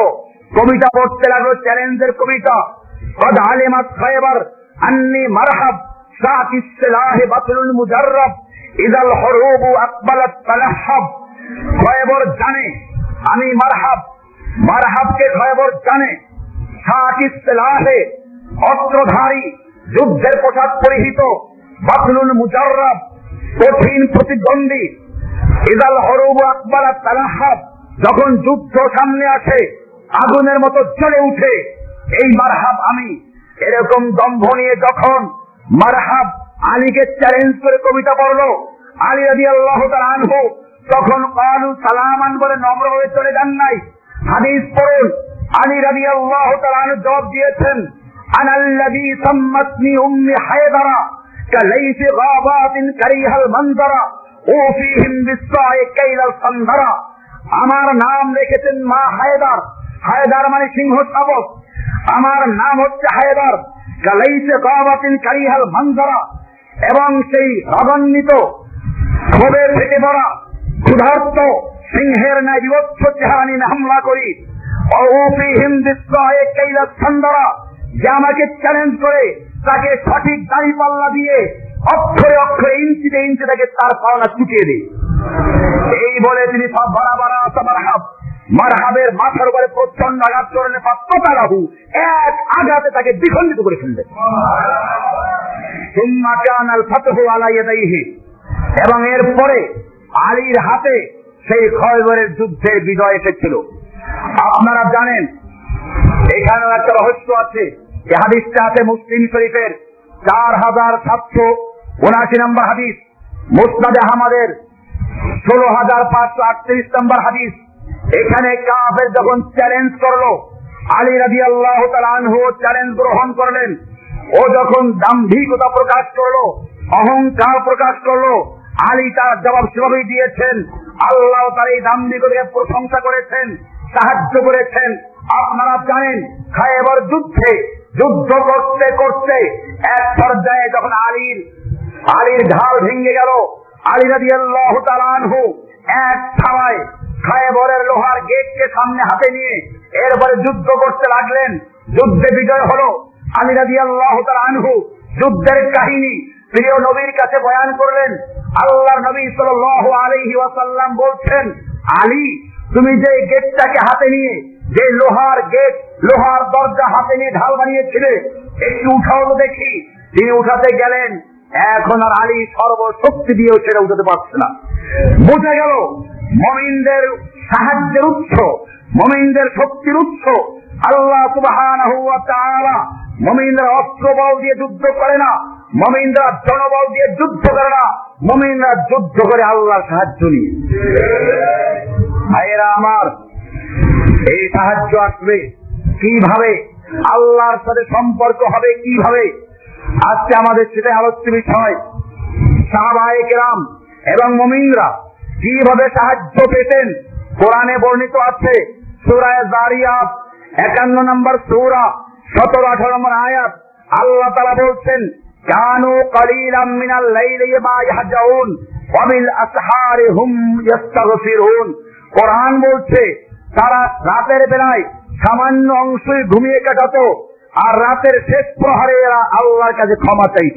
কবিতা পড়তে লাগলো, চ্যালেঞ্জের কবিতা। قد علمت خيبر أني مرحب ساعة السلاح بطل المجرب إذا الحروب أقبلت تلهب। খয়বর জানে আমি মারহাব, মারহাবকে খয়বর জানে। সাআত ইসলাহে অস্ত্রধারী, যুদ্ধের পোশাক পরিহিত, বাতলুল মুজাররাব কঠিন প্রতিদ্বন্দ্বী। ইদাল হরুব আকবালাত তালাহাব, যখন যুদ্ধ সামনে আসে আগুনের মতো জ্বলে উঠে, এই মারহাব আমি। এরকম দম্ভ নিয়ে যখন মারহাব আলীকে চ্যালেঞ্জ করে কবিতা পড়লো, আলী রাদিয়াল্লাহু তাআলা আনহু তখন ক্বালু সালামান বলে নম্রভাবে চলে যান নাই। হাদিস পড়ুন, আলী রাদিয়াল্লাহু তাআলা আনহু জবাব দিয়েছেন, আনাল্লাযী সাম্মাতনি উম্মি হায়দারা কালাইসি গাবাতিন কারিহাল মানজারা ও ফীহিম বিসসাই কাইলাল সানদারা। আমার নাম রেখেছেন মা হায়দার, হায়দার মানে সিংহ শাবক। আমার নাম হচ্ছে হায়দার, কালাইসি গাবাতিন কারিহাল মানজারা, এবং সেই রাগান্বিত ক্ষোভে ফেটে পড়া ক্ষুধার্ত সিংহের ন্যায় বিভৎস চেহারা নিয়ে হামলা করি। অফিহিম বিসসাই কাইলাল সানদারা, যে আমাকে চ্যালেঞ্জ করে তাকে সঠিক দাড়ি পাল্লা দিয়ে অক্ষরে অক্ষরে ইঞ্চিতে ইঞ্চি তাকে তার পাওনা চুকিয়ে দিই। এই বলে তিনি সব বাড়া বাড়া মারহাব, মারহাবের মাথার উপরে প্রচন্ড আঘাত করলে পাত্তালাহু, এক আঘাতে তাকে দ্বিখণ্ডিত করে ফেললেন। সুম্মা কানাল ফাতহু আলা ইয়াদাইহি, এবং এরপরে আলীর হাতে সেই খয়বরের যুদ্ধে বিজয় এসেছিল। আপনারা জানেন এখানেও একটা রহস্য আছে। এই হাদিসটা আছে মুসলিম শরীফের চার হাজার সাতশো উনাশি নম্বর হাদিস, মুসনাদে আহমদের ষোলো হাজার পাঁচশো আটত্রিশ নম্বর হাদিস। এখানে কাফের যখন চ্যালেঞ্জ করলো, আলী রাদিয়াল্লাহু তাআলা আনহু চ্যালেঞ্জ গ্রহণ করলেন। ও যখন দাম্ভিকতা প্রকাশ করলো, অহংকার প্রকাশ করলো, আলী তার জবাব সেভাবেই দিয়েছেন। আল্লাহ তার এই দাম্ভিকতাকে প্রশংসা করেছেন, সাহায্য করেছেন। আপনারা জানেন খায়বর যুদ্ধে যুদ্ধ করতে করতে এক পর্যায়ে যখন আলীর আলীর ঢাল ভেঙে গেল, আলী রাদিয়াল্লাহু তাআলা আনহু এক থাবায় খায়বরের লোহার গেটকে সামনে হাতে নিয়ে এরপরে যুদ্ধ করতে লাগলেন। যুদ্ধে বিজয় হলো। আলী রাদিয়াল্লাহু তাআলা আনহু যুদ্ধের কাহিনী প্রিয় নবীর কাছে বয়ান করলেন। আল্লাহর নবী সাল্লাল্লাহু আলাইহি ওয়াসাল্লাম বলছেন, আলী তুমি যে গেটটাকে হাতে নিয়ে, যে লোহার গেট লোহার দরজা হাতে নিয়ে ঢাল বানিয়েছিলে, একটু উঠাও তো দেখি। তিনি উঠাতে গেলেন, এখন আর আলী সর্বশক্তি দিয়েও সেটা উঠাতে পারছে না। বোঝা গেল মুমিনদের সাহায্যের উৎস, মুমিনদের শক্তির উৎস আল্লাহ সুবহানাহু ওয়া তাআলা। মুমিনরা অস্ত্র বল দিয়ে যুদ্ধ করে না, মুমিনরা জনবল দিয়ে যুদ্ধ করে না, মুমিনরা যুদ্ধ করে আল্লাহর সাহায্য নিয়ে। ভাইয়েরা আমার, এই সাহায্য আসবে কিভাবে, আল্লাহর সাথে সম্পর্ক হবে কিভাবে, আজকে আমাদের সেটাই আলোচ্য বিষয়। সাহাবায়ে কেরাম এবং মুমিনরা কিভাবে সাহায্য পেতেন কোরআনে বর্ণিত আছে। সূরা যারিয়াত একান্ন নম্বর সূরা সতেরো আঠারো নম্বর আয়াত আল্লাহ তাআলা বলছেন, কানু কালিলাম মিনাল লাইলি মা ইয়াহজাউন ওয়া বিল আসহারি হুম ইস্তাগফিরুন। কোরআন বলছে তারা রাতের বেলায় সামান্য অংশই ঘুমিয়ে কাটাতো, আর রাতের শেষ প্রহরে এরা আল্লাহর কাছে ক্ষমা চাইত।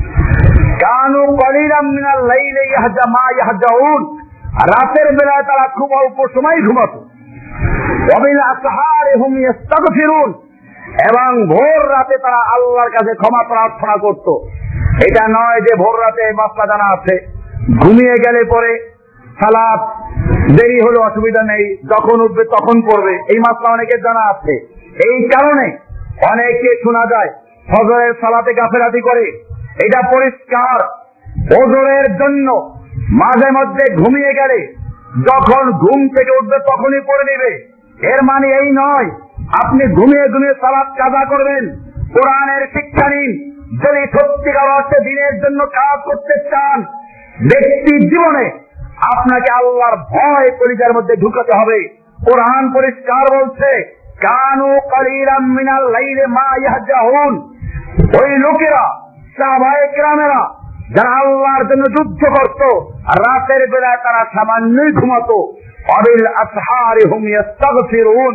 কানু কালিলাম মিনাল লাইলি ইয়াহজা মা ইয়াহজাউন, রাতের বেলায় তারা খুব অল্প সময় ঘুমাতো। ওয়া বিল আসহারি হুম ইস্তাগফিরুন, এবং ভোর রাতে তারা আল্লাহর কাছে ক্ষমা প্রার্থনা করত। এটা নয় যে ভোর রাতে মাসলা জানা আছে, ঘুমিয়ে গেলে পরে সালাত দেরি হলো অসুবিধা নেই, যখন উঠবে তখন পড়বে, এই মাসলা অনেকের জানা আছে। এই কারণে অনেকে শোনা যায় ফজরের সালাতে গাফেলাতি করে। এটা পরিষ্কার ফজরের জন্য মাঝে মধ্যে ঘুমিয়ে গেলে যখন ঘুম থেকে উঠবে তখনই পড়ে নেবে, এর মানে এই নয় আপনি ঘুমিয়ে ঘুমিয়ে সালাত কাজা করবেন। কোরআনের শিক্ষা নিন। যদি সত্যিকার অর্থে দিনের জন্য কাজ করতে চান, ব্যক্তির জীবনে আপনাকে আল্লাহর ভয় কলিজার মধ্যে ঢুকাতে হবে। কোরআন পরিষ্কার বলছে, কানু কালিলাম মিনাল লাইলি মা ইয়াহজাউন। ওই লোকেরা সাহাবায়ে কেরামেরা যারা আল্লাহর জন্য যুদ্ধ করত, রাতের বেলায় তারা সামান্যই ঘুমাতো। ওয়া বিল আসহারি হুম ইস্তাগফিরুন,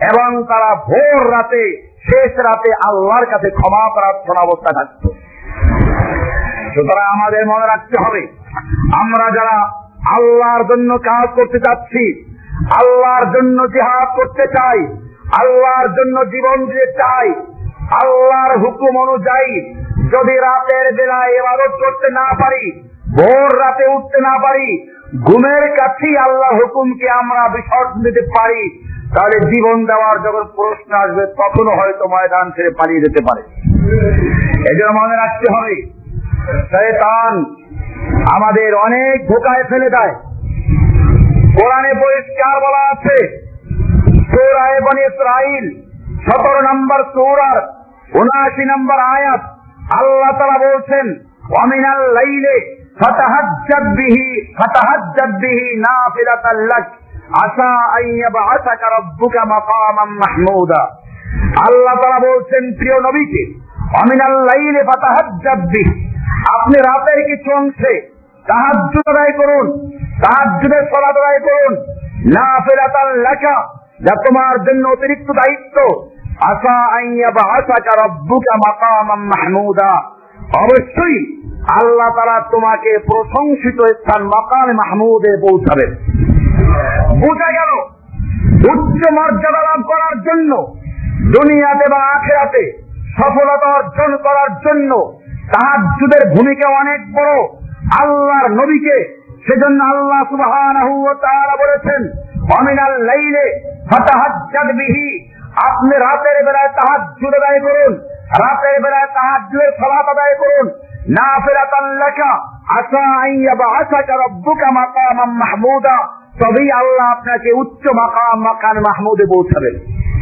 এবং তারা ভোর রাতে শেষ রাতে আল্লাহর কাছে ক্ষমা প্রার্থনা অবস্থা থাকত। সুতরাং আমাদের মনে রাখতে হবে, আমরা যারা আল্লাহর জন্য কাজ করতে চাচ্ছি, আল্লাহর জন্য জিহাদ করতে চাই, আল্লাহর জন্য জীবন দিতে চাই, আল্লাহর হুকুম অনুযায়ী যদি রাতের বেলায় ইবাদত করতে না পারি, ভোর রাতে উঠতে না পারি, ঘুমের কাছেই আল্লাহর হুকুমকে আমরা বিসর্জন দিতে পারি, তাহলে জীবন দেওয়ার যখন প্রশ্ন আসবে তখনও হয়তো ময়দান ছেড়ে পালিয়ে যেতে পারে। এজন্য মনে রাখতে হবে, শয়তান আমাদের অনেক ধোঁকায় ফেলে দেয়। কোরআনে পরিষ্কার বলা আছে, সূরা বনী ইসরাঈল সতেরো নম্বর সূরার উনআশি নম্বর আয়াত, আল্লাহ তাআলা বলছেন, ওয়া মিনাল লাইলি ফাতাহাজ্জাদ বিহি ফাতাহাজ্জাদ বিহি নাফিলাতাল লাক আসা আন ইয়াবআসাকা রাব্বুকা মাকামান মাহমুদা। আল্লাহ তাআলা বলছেন প্রিয় নবীকে, ওয়া মিনাল লাইলি ফাতাহাজ্জাদ বিহি, আপনি রাতের কিছু অংশে তাহাজ্জুদ আদায় করুন, তাহাজ্জুদের সালাত আদায় করুন, নাফিলাতাল লাকা, যা তোমার জন্য অতিরিক্ত দায়িত্ব, আসা আন ইয়াবআসাকা রাব্বুকা মাকামান মাহমুদা, অবশ্যই আল্লাহ তাআলা তোমাকে প্রশংসিত স্থান মাকামে মাহমুদে পৌঁছাবেন। বোঝা গেল, উচ্চ মর্যাদা লাভ করার জন্য, দুনিয়াতে বা আখিরাতে সফলতা অর্জন করার জন্য তাহাজ্জুদের ভূমিকা অনেক বড়। আল্লাহর নবীকে সেজন্য আল্লাহ সুবহানাহু ওয়া তাআলা বলেছেন, ওয়া মিনাল লাইলি ফাতাহাজ্জাদ বিহি, আপনি রাতের বেলায় তাহাজ্জুদ আদায় করুন, রাতের বেলায় তাহাজ্জুদের সালাত আদায় করুন, নাফিলাতান লাকা আসা আন ইয়াবআসাকা রাব্বুকা মাকামান মাহমুদা, তবেই আল্লাহ আপনাকে উচ্চ মাকাম মাকাম মাহমুদে পৌঁছাবেন।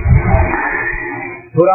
সূরা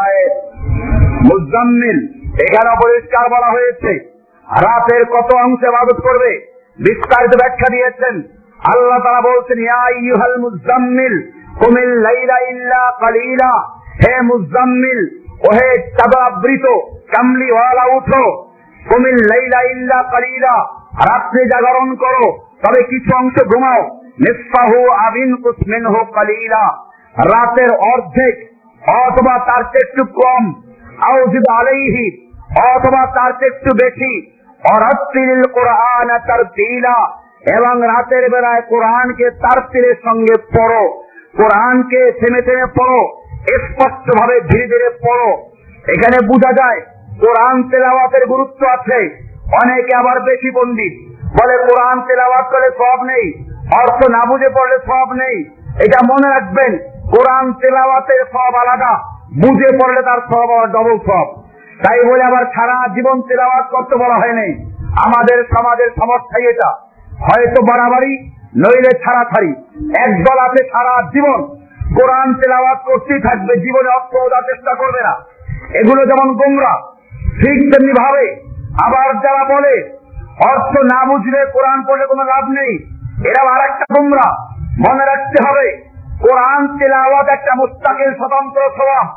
মুজাম্মিল এখানে পরিষ্কার বলা হয়েছে রাতের কত অংশে ইবাদত করবে, বিস্তারিত ব্যাখ্যা দিয়েছেন। আল্লাহ তাআলা বলছেন, ইয়া আইয়ুহাল মুজাম্মিল কুমিল লাইলা ইল্লা কালিলা, হে মুজাম্মিল, ওহে চাদরাবৃত কামলিওয়ালা উঠো, কুমিল লাইলা ইল্লা কালিলা, রাত্রে জাগরণ করো তবে কিছু অংশ ঘুমাও, নিসফাহু আবিন কুস মিনহু কালিলা, রাতের অর্ধেক অথবা তার চেয়ে একটু কম, আও জিদ আলাইহি, অথবা তার চেয়ে একটু বেশি, ওয়ারাত্তিলিল কুরআন তারতিলা, এবং রাতের বেলায় কোরআনকে তারতিলের সঙ্গে পড়ো, কোরআনকে থেমে থেমে পড়ো, স্পষ্ট ভাবে ধীরে ধীরে পড়ো। এখানে বোঝা যায় কোরআন তেলাওয়াতের গুরুত্ব আছে। অনেকে আবার বেশি পণ্ডিত বলে কোরআন তেলাওয়াত করে সওয়াব নেই, অর্থ না বুঝে পড়লে সওয়াব নেই। এটা মনে রাখবেন, কোরআন তেলাওয়াতের সওয়াব আলাদা, বুঝে পড়লে তার সওয়াব আবার ডবল সওয়াব। তাই বলে আবার সারা জীবন তেলাওয়াত করতে বলা হয়নি। আমাদের সমাজের সমস্যাই এটা, হয়তো বাড়াবাড়ি নইলে ছাড়াছাড়ি। একদল আছে সারা জীবন কোরআন তেলাওয়াত করতেই থাকবে, জীবনে অর্থ বোঝার চেষ্টা করবে না। এগুলো যেমন গোমরা, ঠিক তেমনি ভাবে আবার যারা বলে অর্থ না বুঝলে কোরআন পড়লে কোনো লাভ নেই, এরা আর একটা গোমরা। মনে রাখতে হবে, কোরআন তেলাওয়াত একটা মুস্তাকিল স্বতন্ত্র সওয়াব।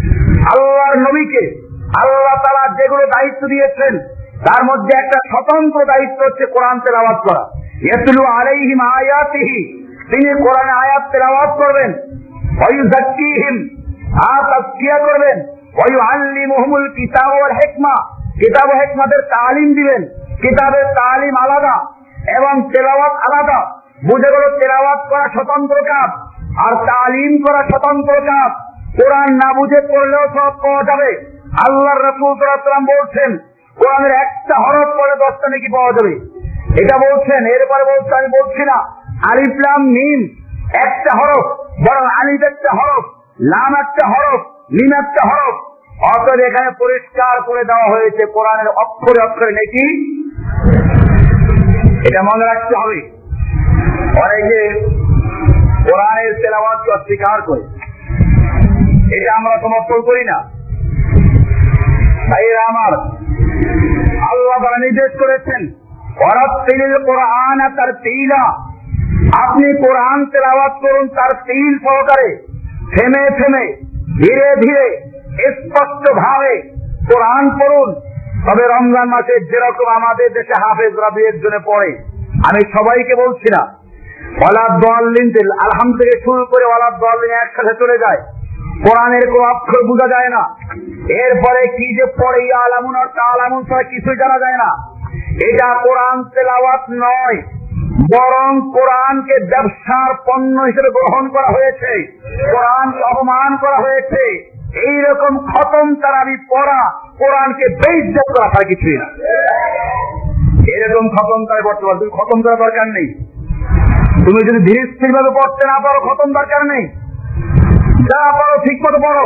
আল্লাহর নবীকে আল্লাহ তাআলা যেগুলো দায়িত্ব দিয়েছেন তার মধ্যে একটা স্বতন্ত্র দায়িত্ব হচ্ছে কোরআন তেলাওয়াত করা। ইয়াতলু আলাইহিম আয়াতিহি, তিনি কোরআনে আয়াত তেলাওয়াত করবেন, ওয়া ইউযাক্কিহিম, আর তাসকিয়া করবেন, ওয়া ইউআল্লিমুহুমুল কিতাব ওয়াল হিকমা, কিতাব ও হিকমতের তালিম দিবেন। কিতাবের তালিম আলাদা এবং তেলাওয়াত আলাদা। বুঝে গেল তেলাওয়াত করা স্বতন্ত্র কাজ আর তালিম করা স্বতন্ত্র কাজ। কোরআন না বুঝে পড়লেও সব পাওয়া যাবে। আল্লাহর রাসূল সাল্লাল্লাহু আলাইহি ওয়াসাল্লাম বলছেন কোরআনের একটা হরফ পড়ে দশটা নেকি পাওয়া যাবে, এটা বলছেন। এরপরে বলছে, আমি বলছি না আলিফ লাম মিম একটা হরফ, বরং আলিফ একটা হরফ, লাম একটা হরফ, মিম একটা হরফ। অতএব এখানে পরিষ্কার করে দেওয়া হয়েছে কোরআনের অক্ষরে অক্ষরে নেকি। এটা মনে রাখতে হবে। অনেকে কোরআনের তেলাওয়াতকে অস্বীকার করে, এটা আমরা সমর্থন করি না। ভাইয়েরা আমার, আল্লাহ তাআলা নির্দেশ করেছেন ওয়ারাত্তিলিল কুরআন তারতিলা, আপনি কোরআন তেলাওয়াত করুন তারতিল সহকারে, থেমে থেমে ধীরে ধীরে স্পষ্ট ভাবে কোরআন পড়ুন। তবে রমজান মাসে যেরকম আমাদের দেশে হাফেজরা দুয়ের জন্য পড়ে, আমি সবাইকে বলছি না, ওয়ালা দাল্লিন আলহামদুলিল্লাহ শুরু করে ওয়ালা দাল্লিন একসাথে চলে যায়, কোরআনের কোন অক্ষর বোঝা যায় না, এরপরে কি যে পড়ে ইয়ালামুন আর তালামুন ছাড়া কিছুই জানা যায় না। এটা কোরআন তেলাওয়াত নয়, বরং কোরআনকে ব্যবসার পণ্য হিসেবে গ্রহণ করা হয়েছে, কোরআনকে অপমান করা হয়েছে। এইরকম খতম তারাবি পড়া কোরআনকে বেইজ্জত করা ছাড়া কিছুই না। এরকম খতম তারাবি পড়তে পারো, তুমি খতম করার দরকার নেই। তুমি যদি ধীরে স্থির ভাবে পড়তে না পারো, খতম দরকার নেই, যা পারো ঠিক মতো পড়ো।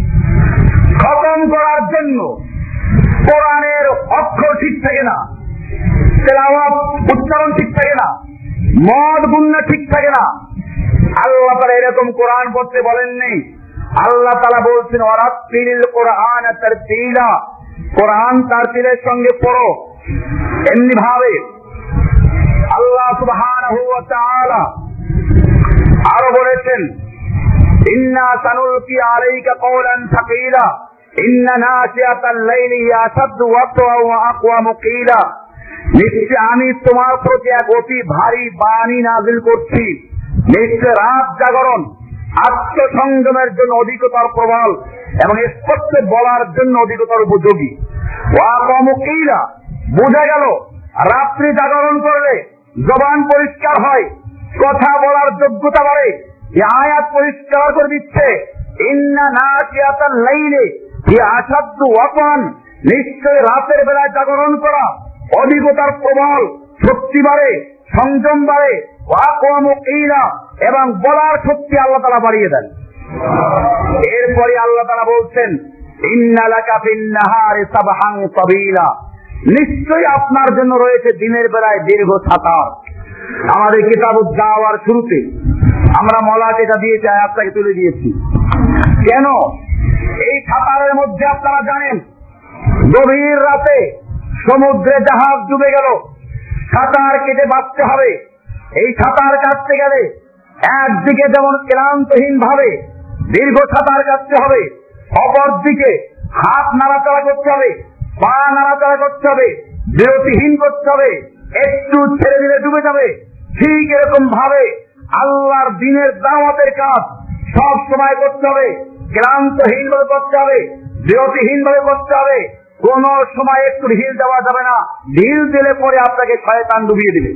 খতম করার জন্য কোরআনের অক্ষর ঠিক থাকে না, তেলাওয়াত উচ্চারণ ঠিক থাকে না, মদ গুন্না ঠিক থাকে না। আল্লাহ তাআলা এরকম কোরআন পড়তে বলেননি। আল্লাহ তাআলা বলছেন ওয়ারাত্তিলিল কোরআন তারতিলা, কোরআন তারতিলের সঙ্গে পড়ো। এমনি ভাবে আল্লাহ সুবহানাহু ওয়া তাআলা আরো বলেছেন ইন্না সানুলকি আলাইকা কওলান সাকিলা ইন্না নাশিয়াতাল লাইলি হিয়া আশাদ্দু ওয়াতওয়া ওয়া আকওয়ামু কিলা, নিশ্চয় আমি তোমার প্রতি এক অতি ভারী বাণী নাযিল করছি। নিশ্চয় রাত জাগরণ আত্মসংযমের জন্য অধিকতর প্রবল এবং স্পষ্ট বলার জন্য অধিকতর উপযোগী। ওয়া আকওয়ামু কিলা, বোঝা গেল রাত্রি জাগরণ করলে জবান পরিষ্কার হয়, কথা বলার যোগ্যতা বাড়ে। এই আয়াত পরিষ্কার করে দিচ্ছে ইন্না নাশিয়াতাল লাইলি হিয়া আশাদ্দু ওয়াতওয়ান, নিশ্চয় রাতের বেলায় জাগরণ করা অধিকতার প্রবল, শক্তি বাড়ে, সংযম বাড়ে। ওয়া আকওয়ামু কিলা, এবং বলার শক্তি আল্লাহ তাআলা বাড়িয়ে দেন। এরপরে আল্লাহ তাআলা বলছেন ইন্না লাকা ফিন নাহারি সাবহান তাবিলা, নিশ্চয়ই আপনার জন্য রয়েছে দিনের বেলায় দীর্ঘ সাঁতার। আমাদের কিতাবুদ দাওয়ার শুরুতে আমরা মলাকে যা দিয়েছি আয়াতটাকে তুলে দিয়েছি। কেন? এই সাঁতারের মধ্যে আপনারা জানেন গভীর রাতে সমুদ্রে জাহাজ ডুবে গেল, সাঁতার কেটে বাঁচতে হবে। এই সাঁতার কাটতে গেলে একদিকে যেমন ক্লান্তহীন ভাবে দীর্ঘ সাঁতার কাটতে হবে, অপরদিকে হাত নাড়াচাড়া করতে হবে, পা নাড়াচাড়া করতে হবে, বিরতিহীন করতে হবে, একটু ছেড়ে দিলে ডুবে যাবে। ঠিক এরকম ভাবে আল্লাহর দিনের দাওয়াতের কাজ সব সময় করতে হবে, ক্লান্তহীন ভাবে করতে হবে, বিরতিহীন ভাবে করতে হবে। কোন সময় একটু ঢিল দেওয়া যাবে না, ঢিল দিলে পরে আপনাকে শয়তান ডুবিয়ে দিবে।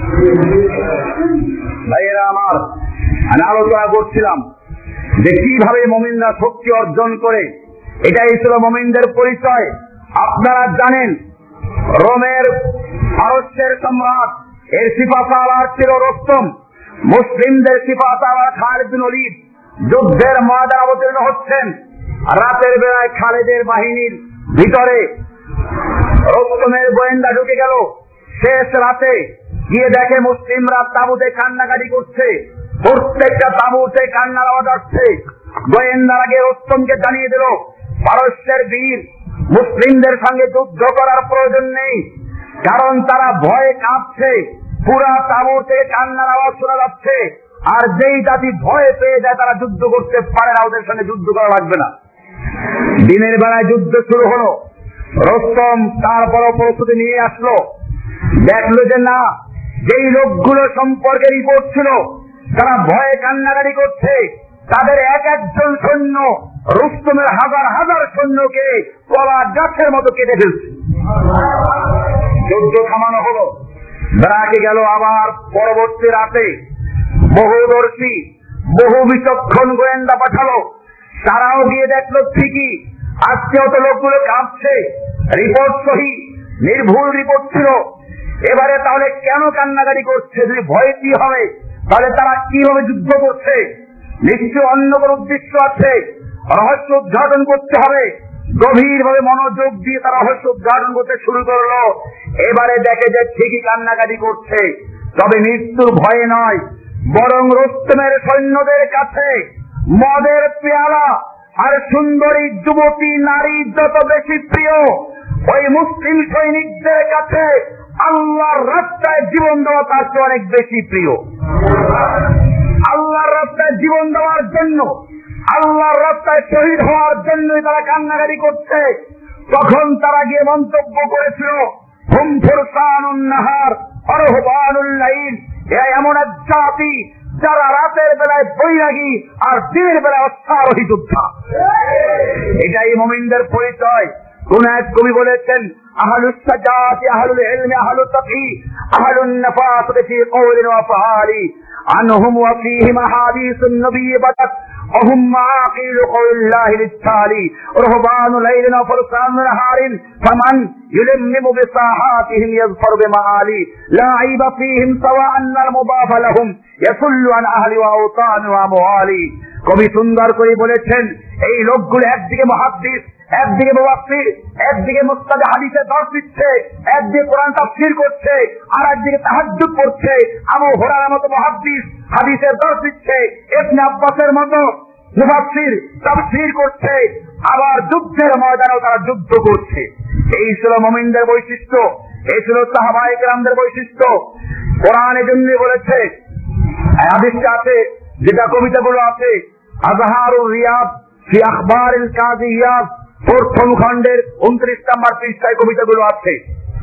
ভাইয়েরা আমার, আমি আলোচনা করছিলাম যে কিভাবে মুমিনরা শক্তি অর্জন করে, এটাই ছিল মুমিনদের পরিচয়। আপনারা জানেন রোমের পারস্যের সম্রাট এর সিপাহসালার ছিল রুস্তম, মুসলিমদের সিপাহসালার খালিদ বিন ওলীদ যুদ্ধের ময়দানে অবতীর্ণ হচ্ছেন। রাতের বেলায় খালিদের বাহিনীর ভিতরে রুস্তমের গোয়েন্দা ঢুকে গেল। শেষ রাতে গিয়ে দেখে মুসলিমরা তাঁবুতে কান্নাকাটি করছে, প্রত্যেকটা তাঁবুতে কান্নার আওয়াজ আসছে। গোয়েন্দার আগে রুস্তমকে জানিয়ে দিল পারস্যের বীর, মুসলিমদের সঙ্গে যুদ্ধ করার প্রয়োজন নেই, কারণ তারা ভয়ে কাঁপছে, পুরা তাঁবু থেকে কান্নার আওয়াজ শোনা যাচ্ছে। আর যেই জাতি ভয় পেয়ে যায় তারা যুদ্ধ করতে পারে না, ওদের সঙ্গে যুদ্ধ করা লাগবে না। দিনের বেলায় যুদ্ধ শুরু হলো। রুস্তম তারপর প্রস্তুতি নিয়ে আসলো, দেখলো যে না, যেই লোকগুলো সম্পর্কে রিপোর্ট ছিল তারা ভয়ে কান্নাকাটি করছে, তাদের এক একজন সৈন্য রুস্তমের হাজার হাজার সৈন্যকে কলা গাছের মতো কেটে ফেলছে। যুদ্ধ থামানো হলো, বেড়াকে গেল। আবার পরবর্তী রাতে বহুদর্শী বহু বিচক্ষণ গোয়েন্দা পাঠালো, তারাও গিয়ে দেখলো ঠিকই আজকে অত লোকগুলো কাঁপছে, রিপোর্ট সহি, নির্ভুল রিপোর্ট ছিল। এবারে তাহলে কেন কান্নাকাটি করছে? যদি ভয় কি হবে, তাহলে তারা কিভাবে যুদ্ধ করছে? নিশ্চয় অন্য কোনো উদ্দেশ্য আছে, রহস্য উদ্ঘাটন করতে হবে। গভীর ভাবে মনোযোগ দিয়ে তারা রহস্য উদ্ঘাটন করতে শুরু করলো। এবারে দেখে যে ঠিকই কান্নাকাটি করছে, তবে মৃত্যুর ভয়ে নয়, বরং রুস্তমের সৈন্যদের কাছে মদের পেয়ালা আর সুন্দরী যুবতী নারী যত বেশি প্রিয়, ওই মুসলিম সৈনিকদের কাছে আল্লাহর রাস্তায় জীবন দেওয়া তার চেয়ে অনেক বেশি প্রিয়। আল্লাহর রাস্তায় জীবন দেওয়ার জন্য, আল্লাহর রাস্তায় শহীদ হওয়ার জন্যই তারা কান্নাকাটি করছে। তখন তারা গিয়ে মন্তব্য করেছিল হুম ফুরসানুন নাহার অরহবানুল লাইল, এরা এমন এক জাতি যারা রাতের বেলায় বৈরাগী আর দিনের বেলায় অশ্বারোহী যোদ্ধা। এটাই মুমিনদের পরিচয়। কোন এক কবি বলেছেন, আহলুস সাজাতি আহলুল ইলমি আহলুত তাকী আহলুন নাফাসতি ফি কওলিন ওয়া ফাআলি আনহুম ওয়া ফীহিম আহাদিসুন নবী বাতাত وهم معاقل قول الله للتالي رهبان ليل وفرسان نهار فمن يلمم بساحاتهم يظفر بمعالي لا عيب فيهم سواء أن المضاف لهم يسل عن أهل وأوطان وأموالي। কবি সুন্দর করে বলেছেন, এই লোকগুলো একদিকে মুহাদ্দিস, একদিকে মুফাসসির, একদিকে মুস্তাদ হাদিসের দর্শ দিচ্ছে, একদিকে কোরআন তাফসীর করছে, আর একদিকে তাহাজ্জুদ পড়ছে। আবু হুরায়রার মতো মুহাদ্দিস হাদিসের দর্শ দিচ্ছে, ইবনে আব্বাসের মতো মুফাসসির তাফসীর করছে, আবার যুদ্ধের ময়দানেও তারা যুদ্ধ করছে। এই ছিল মুমিনদের বৈশিষ্ট্য, এই ছিল সাহাবায়ে কেরামদের বৈশিষ্ট্য। কোরআন এজন্য বলেছে, হাদিসে আছে, যেটা কবিতাগুলো আছে, আজহারুর রিয়াদ ফি আখবারিল কাযিয়াত প্রথম খণ্ডের উনত্রিশ নম্বর পৃষ্ঠায় কবিতাগুলো আছে।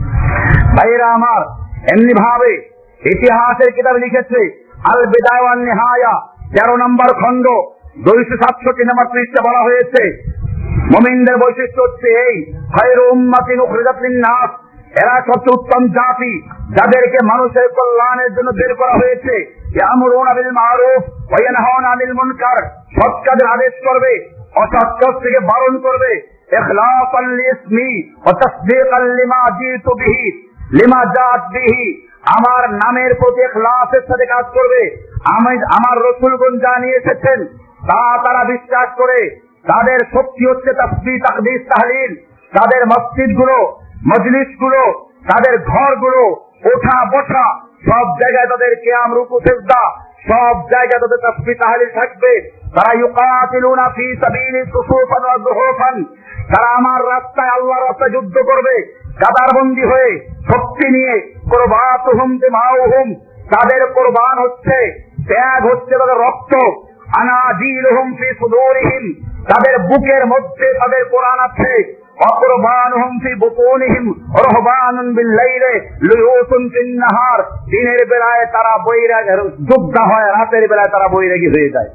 ভাইরা আমার, এমনি ভাবে ইতিহাসের কিতাব লিখেছে আল বিদায়া ওয়ান নিহায়া তেরো নম্বর খণ্ড দুইশো সাতষট্টি নম্বর পৃষ্ঠা বলা হয়েছে, মুমিনদের বৈশিষ্ট্য হচ্ছে এই, খায়রু উম্মাতিন উখরিজাত লিন-নাস, এরা সবচেয়ে উত্তম জাতি, যাদেরকে মানুষের কল্যাণের জন্য বের করা হয়েছে। ইয়ামুরুনা বিল মারুফ ওয়া ইয়ানহাউনা আনিল মুনকার, সৎ কাজের আদেশ করবে, অসৎ কাজ থেকে বারণ করবে। ইখলাসান লিসমি ওয়া তাসদীকান লিমা জিতু বিহি লিমা জাত বিহি, আমার নামের প্রতি ইখলাসের সাথে কাজ করবে। আমি আমার রাসূলগণ জানিয়ে এসেছেন তা তারা বিশ্বাস করে। তাদের শক্তি হচ্ছে তাসবিহ, তাকদীস, তাহলিল। তাদের মসজিদগুলো, মজলিসগুলো, তাদের ঘরগুলো, ওঠা বসা, সব জায়গায় তাদের কিয়াম, রুকু, সিজদা, সব জায়গায় তাদের তাসবিহ তাহলিল থাকবে। তারা ইউকাতিলুনা ফি সাবিলি সুফুফান ওয়া যুহুফান, তারা আমার রাস্তায়, আল্লাহর রাস্তায় যুদ্ধ করবে কাদারবন্দি হয়ে, শক্তি নিয়ে। কুরবাতুহুম দিমাউহুম, তাদের কুরবান হচ্ছে, ত্যাগ হচ্ছে তাদের রক্ত। আনাজিলুহুম ফি সুদুরিহিম, তাদের বুকের মধ্যে তাদের কোরআন আছে। অকুরবানুহুম ফি বুতুনিহিম রহবানুন বিল লাইলি লুয়ুসুন ফিন নাহার, দিনের বেলায় তারা বৈরাগী যোদ্ধা হয়, রাতের বেলায় তারা বৈরাগী হয়ে যায়।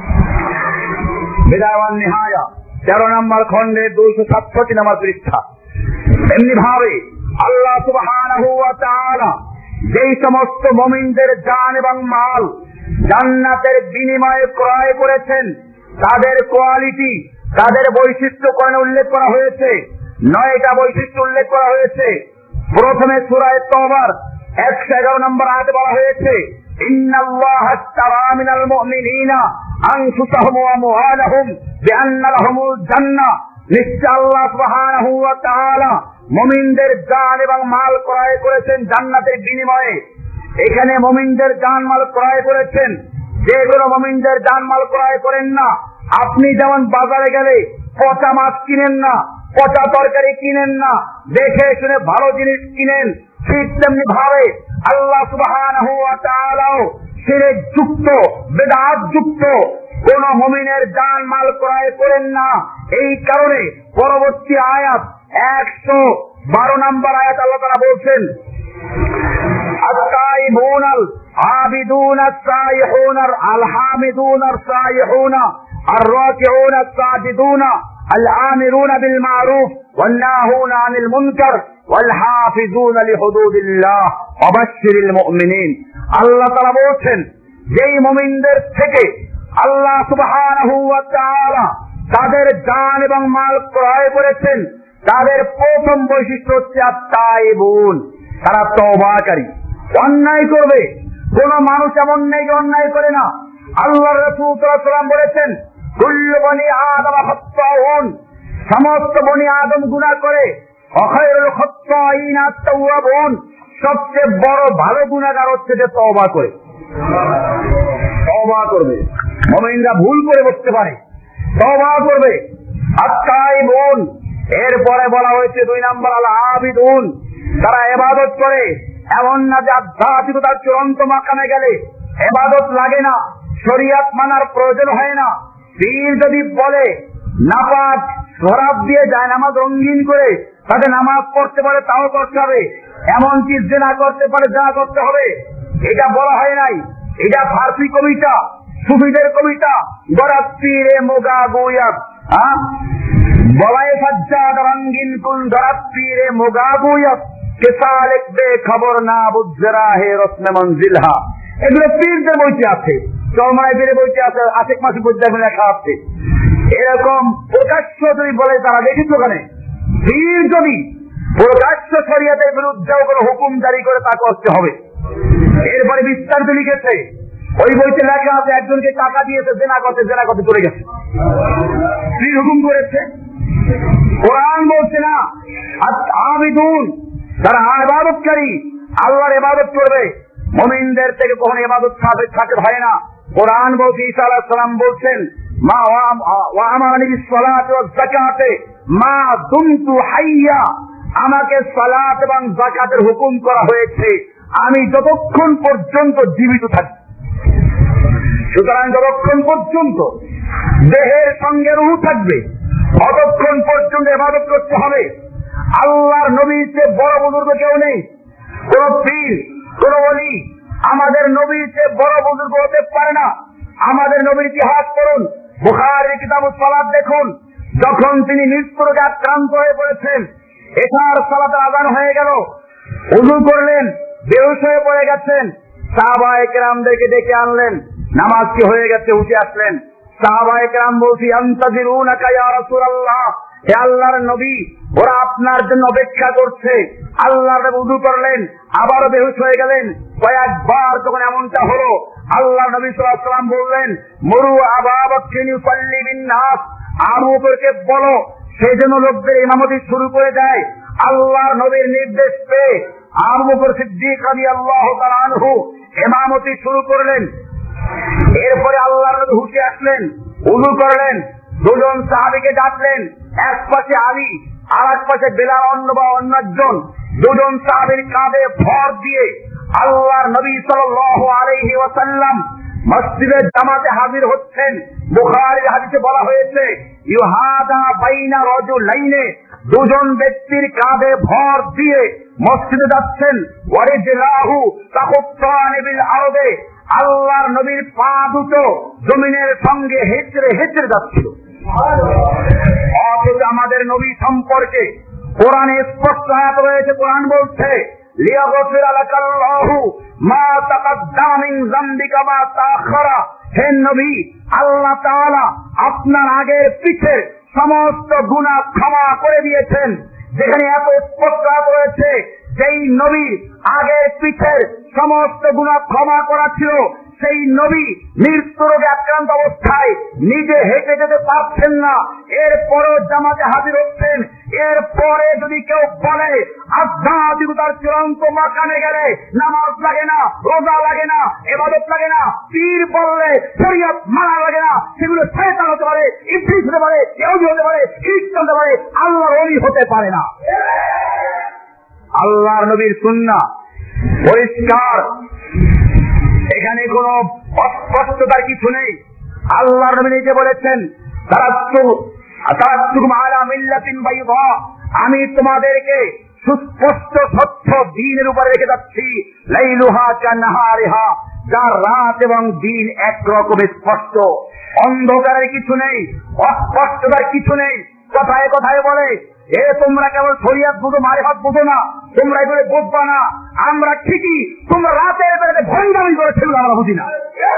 বিদায়া ওয়ান নিহায়া তেরো নম্বর খণ্ডে দুইশো সাতষট্টি নম্বর পৃষ্ঠা। এমনি ভাবে আল্লাহ সুবহানাহু ওয়া তাআলা যেই সমস্ত মুমিনদের জান এবং মাল জান্নাতের বিনিময়ে ক্রয় করেছেন, তাদের কোয়ালিটি, তাদের বৈশিষ্ট্য কোরআনে উল্লেখ করা হয়েছে। নয়টা বৈশিষ্ট্য উল্লেখ করা হয়েছে। প্রথমে সূরা তাওবার একশো এগারো নম্বর আয়াতে বলা হয়েছে, ইন্নাল্লাহা আশতারা মিনাল মুমিনিনা আনফুসাহুম ওয়া আমওয়ালাহুম বিআন্না লাহুমুল জান্নাহ, নিশ্চয় আল্লাহ সুবহানাহু ওয়া তাআলা মুমিনদের জান এবং মাল ক্রয় করেছেন জান্নাতের বিনিময়ে। এখানে মুমিনদের জান মাল ক্রয় করেছেন, যেগুলো মুমিনদের জান মাল ক্রয় করেন না। আপনি যেমন বাজারে গেলে পচা মাছ কিনেন না, পচা তরকারি কিনেন না, দেখে শুনে ভালো জিনিস কিনেন, ঠিক তেমনি ভাবে আল্লাহ সুবহানাহু ওয়া তাআলাও শিরক যুক্ত, বিদআত যুক্ত কোন মুমিনের জান মাল ক্রয় করেন না। এই কারণে পরবর্তী আয়াত একশো বারো নম্বর আয়াত আল্লাহ তাআলা বলছেন, التائبون العابدون السائحون الحامدون السائحون الراكعون الساجدون الآمرون بالمعروف والناهون عن المنكر والحافظون لحدود الله وبشر المؤمنين। আল্লাহ তাআলা বলছেন, যেই মুমিনদের থেকে আল্লাহ সুবহানাহু ওয়া তাআলা তাদের জান এবং মাল ক্রয় করেছেন, তাদের প্রথম বৈশিষ্ট্য হচ্ছে আত-তাইবুন, তারা তওবাকারী। অন্যায় করবে, কোন মানুষ এমন নেই যে অন্যায় করে না। আল্লাহর রাসূল সাল্লাল্লাহু আলাইহি ওয়াসাল্লাম বলেছেন, কুল্লু বনি আদম খাত্তাউন, সমস্ত বনি আদম গুনাহ করে। খায়রুল খাত্তাইনা আত-তাওয়াবুন, সবচেয়ে বড় ভালো গুনাহগার হচ্ছে যে তওবা করে। তওবা করবে, মুমিনরা ভুল করে বসতে পারে, তওবা করবে। আত-তাইবুন, এরপরে বলা হয়েছে দুই নম্বর আল আবিদুন, তারা ইবাদত করে। এমন না যে আধ্যাত্মিকতার চূড়ান্ত মাকামে গেলে ইবাদত লাগে না, শরীয়ত মানার প্রয়োজন হয় না। পীর যদি বলে নাপাক শরাব দিয়ে যায় নামাজ রঙিন করে তাতে নামাজ পড়তে পারে, তাও করতে হবে। এমনকি জিনা করতে পারে, যা করতে হবে, এটা বলা হয় নাই। এটা ফার্সি কবিতা, সুফিদের কবিতা। গরাত্তিরে মোগা গোয়াত, হ্যাঁ বলায় সাজ্জাদ রঙ্গিন কুল গরাত্তিরে মোগা গোয়াত কেসা লিখবে খবর না বুঝরা হে রসমে মঞ্জিলহা। এগুলো পীরদের বইতে আছে, চরমায় পীরের বইতে আছে, আশেক মাসিক বইতে লেখা আছে। এরকম প্রকাশ্য যদি বলে তারা দেখেছ ওখানে পীর যদি প্রকাশ্য শরিয়াতের বিরুদ্ধে কোনো হুকুম জারি করে তা করতে হবে। এরপরে বিস্তারিত লিখেছে, ওই বইতে লেখা আছে একজনকে টাকা দিয়েছে জেনা করতে, জেনা করতে চলে গেছে, পীর হুকুম করেছে। কোরআন বলছে না আবিদুন, যারা ইবাদতকারী আল্লাহর ইবাদত করবে, মুমিনদের থেকে কখনো ইবাদত থাকে হয় না। কোরআন বলছে ঈসা আলাইহিস সালাম বলছেন মা ওয়া আমানি বিস সালাতি ওয়াজ যাকাতে মা দুমতু হাইয়া, আমাকে সালাত এবং যাকাতের হুকুম করা হয়েছে আমি যতক্ষণ পর্যন্ত জীবিত থাকি। সুতরাং যতক্ষণ পর্যন্ত দেহের সঙ্গে রূহ থাকবে ততক্ষণ পর্যন্ত ইবাদত করতে হবে। আল্লাহর নবীর চেয়ে বড় বুজুর্গ কেউ নেই, কোন পীর কোন ওলি আমাদের নবীর চেয়ে বড় বুজুর্গ হতে পারে না। আমাদের নবীর ইতিহাস পড়ুন, বুখারীর কিতাবুস সালাত দেখুন, যখন তিনি মৃত্যু রোগে আক্রান্ত হয়ে পড়েছেন, এশার সালাতের আযান হয়ে গেল, ওযু করলেন, বেহুশ হয়ে পড়ে গেছেন, সাহাবায়ে কেরামদেরকে ডেকে আনলেন, নামাজ কি হয়ে গেছে, উঠে আসলেন। সাহাবায়ে কেরাম বলছি আনতাজিরুনাকা ইয়া রাসূলুল্লাহ, হে আল্লাহর নবী ওরা আপনার জন্য অপেক্ষা করছে। আল্লাহর নবী ওযু করলেন, আবারও বেহুশ হয়ে গেলেন। কয়েকবার যখন এমনটা হলো, আল্লাহর নবী সাল্লাল্লাহু আলাইহি ওয়াসাল্লাম বললেন মুরু আবা বকর ইউসাল্লি বিন নাস, আবু বকরকে বলো সেই জন্য লোকদের ইমামতি শুরু করে দেয়। আল্লাহর নবীর নির্দেশ পেয়ে আবু বকর সিদ্দিক রাদিয়াল্লাহু তাআলা আনহু ইমামতি শুরু করলেন। এরপরে আল্লাহর নবী উঠে আসলেন, ওযু করলেন, দুজন সাহাবীকে ডাকলেন, এক পাশে আলী আর এক পাশে বেলাল অন্য বা অন্য একজন, দুজন সাহাবীর কাঁধে ভর দিয়ে আল্লাহর নবী সাল্লাল্লাহু আলাইহি ওয়াসাল্লাম মসজিদের জামাতে হাজির হচ্ছেন। বুখারীর হাদিসে বলা হয়েছে ইউহাদা বাইনা রাজুলাইনে, দুজন ব্যক্তির কাঁধে ভর দিয়ে মসজিদে যাচ্ছেন। ওয়ারিজলাহু তাকুত্তানি বিল আরদে, আল্লাহর নবীর পা দুটো জমিনের সঙ্গে হেঁচড়ে হেঁচড়ে যাচ্ছিল। অথচ আমাদের নবী সম্পর্কে কোরআনে স্পষ্ট আয়াত রয়েছে, কোরআন বলছে লিয়াগফিরা লাকাল্লাহু মা তাকাদ্দামা মিন যামবিকা ওয়া তাআখারা, হে নবী আল্লাহ তাআলা আপনার আগের পিছের সমস্ত গুনাহ ক্ষমা করে দিয়েছেন। যেখানে এত স্পষ্ট আয়াত রয়েছে যেই নবী আগের পিছের সমস্ত গুনাহ ক্ষমা করা ছিল, সেই নবী মৃত্যু রোগে আক্রান্ত অবস্থায় নিজে হেঁটে যেতে পারছেন না, এরপরও জামাতে হাজির হচ্ছেন। এরপরে যদি কেউ বলে আধ্যাত্মিকতার চূড়ান্ত মাকামে গেলে নামাজ লাগে না, রোজা লাগে না, ইবাদত লাগে না, পীর বললে শরীয়ত মানা লাগে না, সেগুলো শয়তান হতে পারে, ইবলিস হতে পারে, ইহুদি হতে পারে, খ্রিস্টান হতে পারে, আল্লাহর ওলি হতে পারে না। আল্লাহর নবীর সুন্নাহ পরিষ্কার, এখানে কোন অস্পষ্টতার কিছু নেই। আল্লাহর নবী নিজে বলেছেন তারাক্তুকুম আলা মিল্লাতিন বাইদা, আমি তোমাদেরকে সুস্পষ্ট স্বচ্ছ দ্বীনের উপরে রেখে যাচ্ছি, লাইলুহা কান্নাহারিহা, যার রাত এবং দিন একরকম স্পষ্ট, অন্ধকারের কিছু নেই, অস্পষ্টতার কিছু নেই। কথায় কথায় বলে এ তোমরা কেবল শরিয়াত বুঝো, মারিফাত বুঝো না, তোমরা এগুলো বুঝবা না, আমরা ঠিকই, তোমরা রাতের বেলাতে ভণ্ডামি করে সেগুলো আমরা বুঝি না।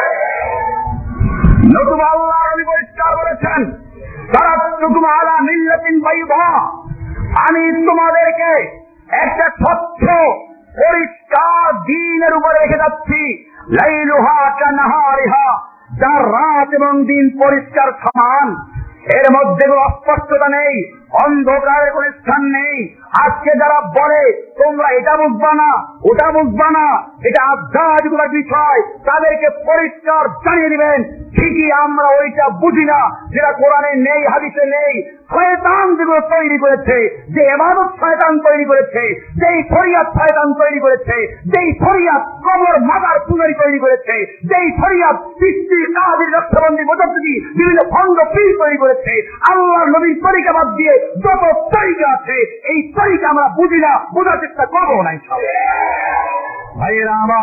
নতুবা আল্লাহর নবী পরিষ্কার বলেছেন তারাক্তুকুম আলা মিল্লাতিন বাইদা, আমি তোমাদেরকে একটা স্বচ্ছ পরিষ্কার দ্বীনের উপরে রেখে যাচ্ছি, লাইলুহা কান্নাহারিহা, যার রাত এবং দিন পরিষ্কার সমান, এর মধ্যে কোনো অস্পষ্টতা নেই, অন্ধকারের কোন স্থান নেই। আজকে যারা বলে তোমরা এটা বুঝবা না, ওটা বুঝবা না, এটা আধ্যাত্মিকতার বিষয়, তাদেরকে পরিষ্কার জানিয়ে দিবেন ঠিকই আমরা ওইটা বুঝি না, যেটা কোরআনে নেই, হাদিসে নেই। শয়তান যেগুলো তৈরি করেছে, যে ইবাদত শয়তান তৈরি করেছে, যেই শরিয়াত শয়তান তৈরি করেছে, যেই শরিয়াত কবর মাজার পূজারি তৈরি করেছে, যেই শরিয়াত সৃষ্টি কাজের রক্ষাবন্দী মুজাদ্দিদি বিভিন্ন ভণ্ড পীর তৈরি করেছে, আল্লাহর নবীর তরিকা বাদ দিয়ে যত তরিকা আছে এই তরিকা আমরা বুঝি না, বোঝার চেষ্টা করবো না। ভাইয়েরা আমার,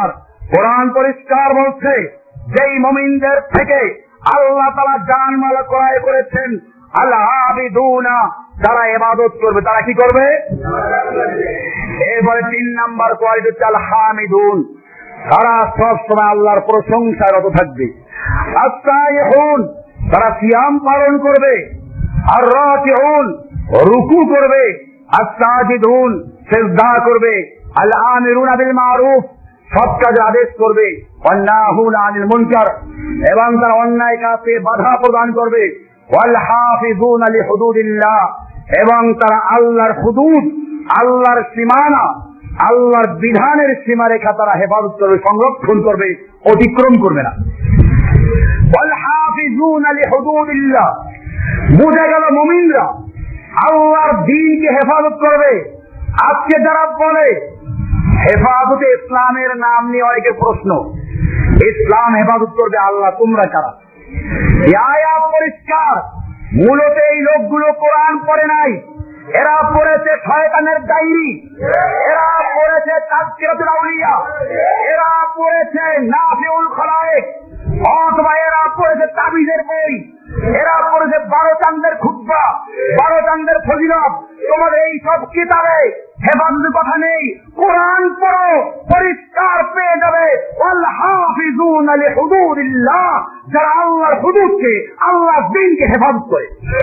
কোরআন পরিষ্কার বলছে যেই মুমিনদের থেকে আল্লাহ তাআলা জানমাল ক্রয় করেছেন, আল আবিদুনা, যারা ইবাদত করবে, তারা কি করবে? এরপরে তিন নাম্বার কোয়ালিটি হচ্ছে আল হামিদুন, তারা সবসময় আল্লাহর প্রশংসায় রত থাকবে। আস-সাইহুন, তারা সিয়াম পালন করবে। আর রাকিউন, রুকু করবে। আস-সাজিদুন, সিজদা করবে। আল আমিরুনা বিল মারুফ, সৎ কাজের আদেশ করবে। ওয়ান নাহুনা আনিল মুনকার, এবং তারা অন্যায় কাজে বাধা প্রদান করবে। ওয়াল হাফিজুনা লিহুদুদিল্লাহ, এবং তারা আল্লাহর হুদুদ, আল্লাহর সীমানা, আল্লাহর বিধানের সীমারেখা তারা হেফাজত করবে, সংরক্ষণ করবে, অতিক্রম করবে না। ওয়াল হাফিজুনা লিহুদুদিল্লাহ, বুঝা গেল মুমিনরা আল্লাহর দ্বীনকে হেফাজত করবে। আজকে যারা বলে হেফাজতে ইসলামের নাম নিয়ে অনেকের প্রশ্ন, ইসলাম হেফাজত করবে আল্লাহ, তোমরা কারা? আয়াত পরিষ্কার। মূলত এই লোকগুলো কোরআন পড়ে নাই, এরা পড়েছে শয়তানের ডায়েরি, এরা পড়েছে তাজকিরাতুল আউলিয়া, এরা পড়েছে নাফিউল খলায়েক, অথবা এরা পড়েছে তাবিজের বই, এরা পড়েছে বারো চান্দের খুতবা, বারো চান্দের ফজিলত। তোমাদের এই সব কিতাবে হেফাজতের কথা নেই। কোরআন পড়ো, পরিষ্কার পেয়ে যাবে ওয়াল হাফিজুনা লিহুদুদিল্লাহ, যারা আল্লাহর হুদুদকে, আল্লাহর দ্বীনকে হেফাজত করে।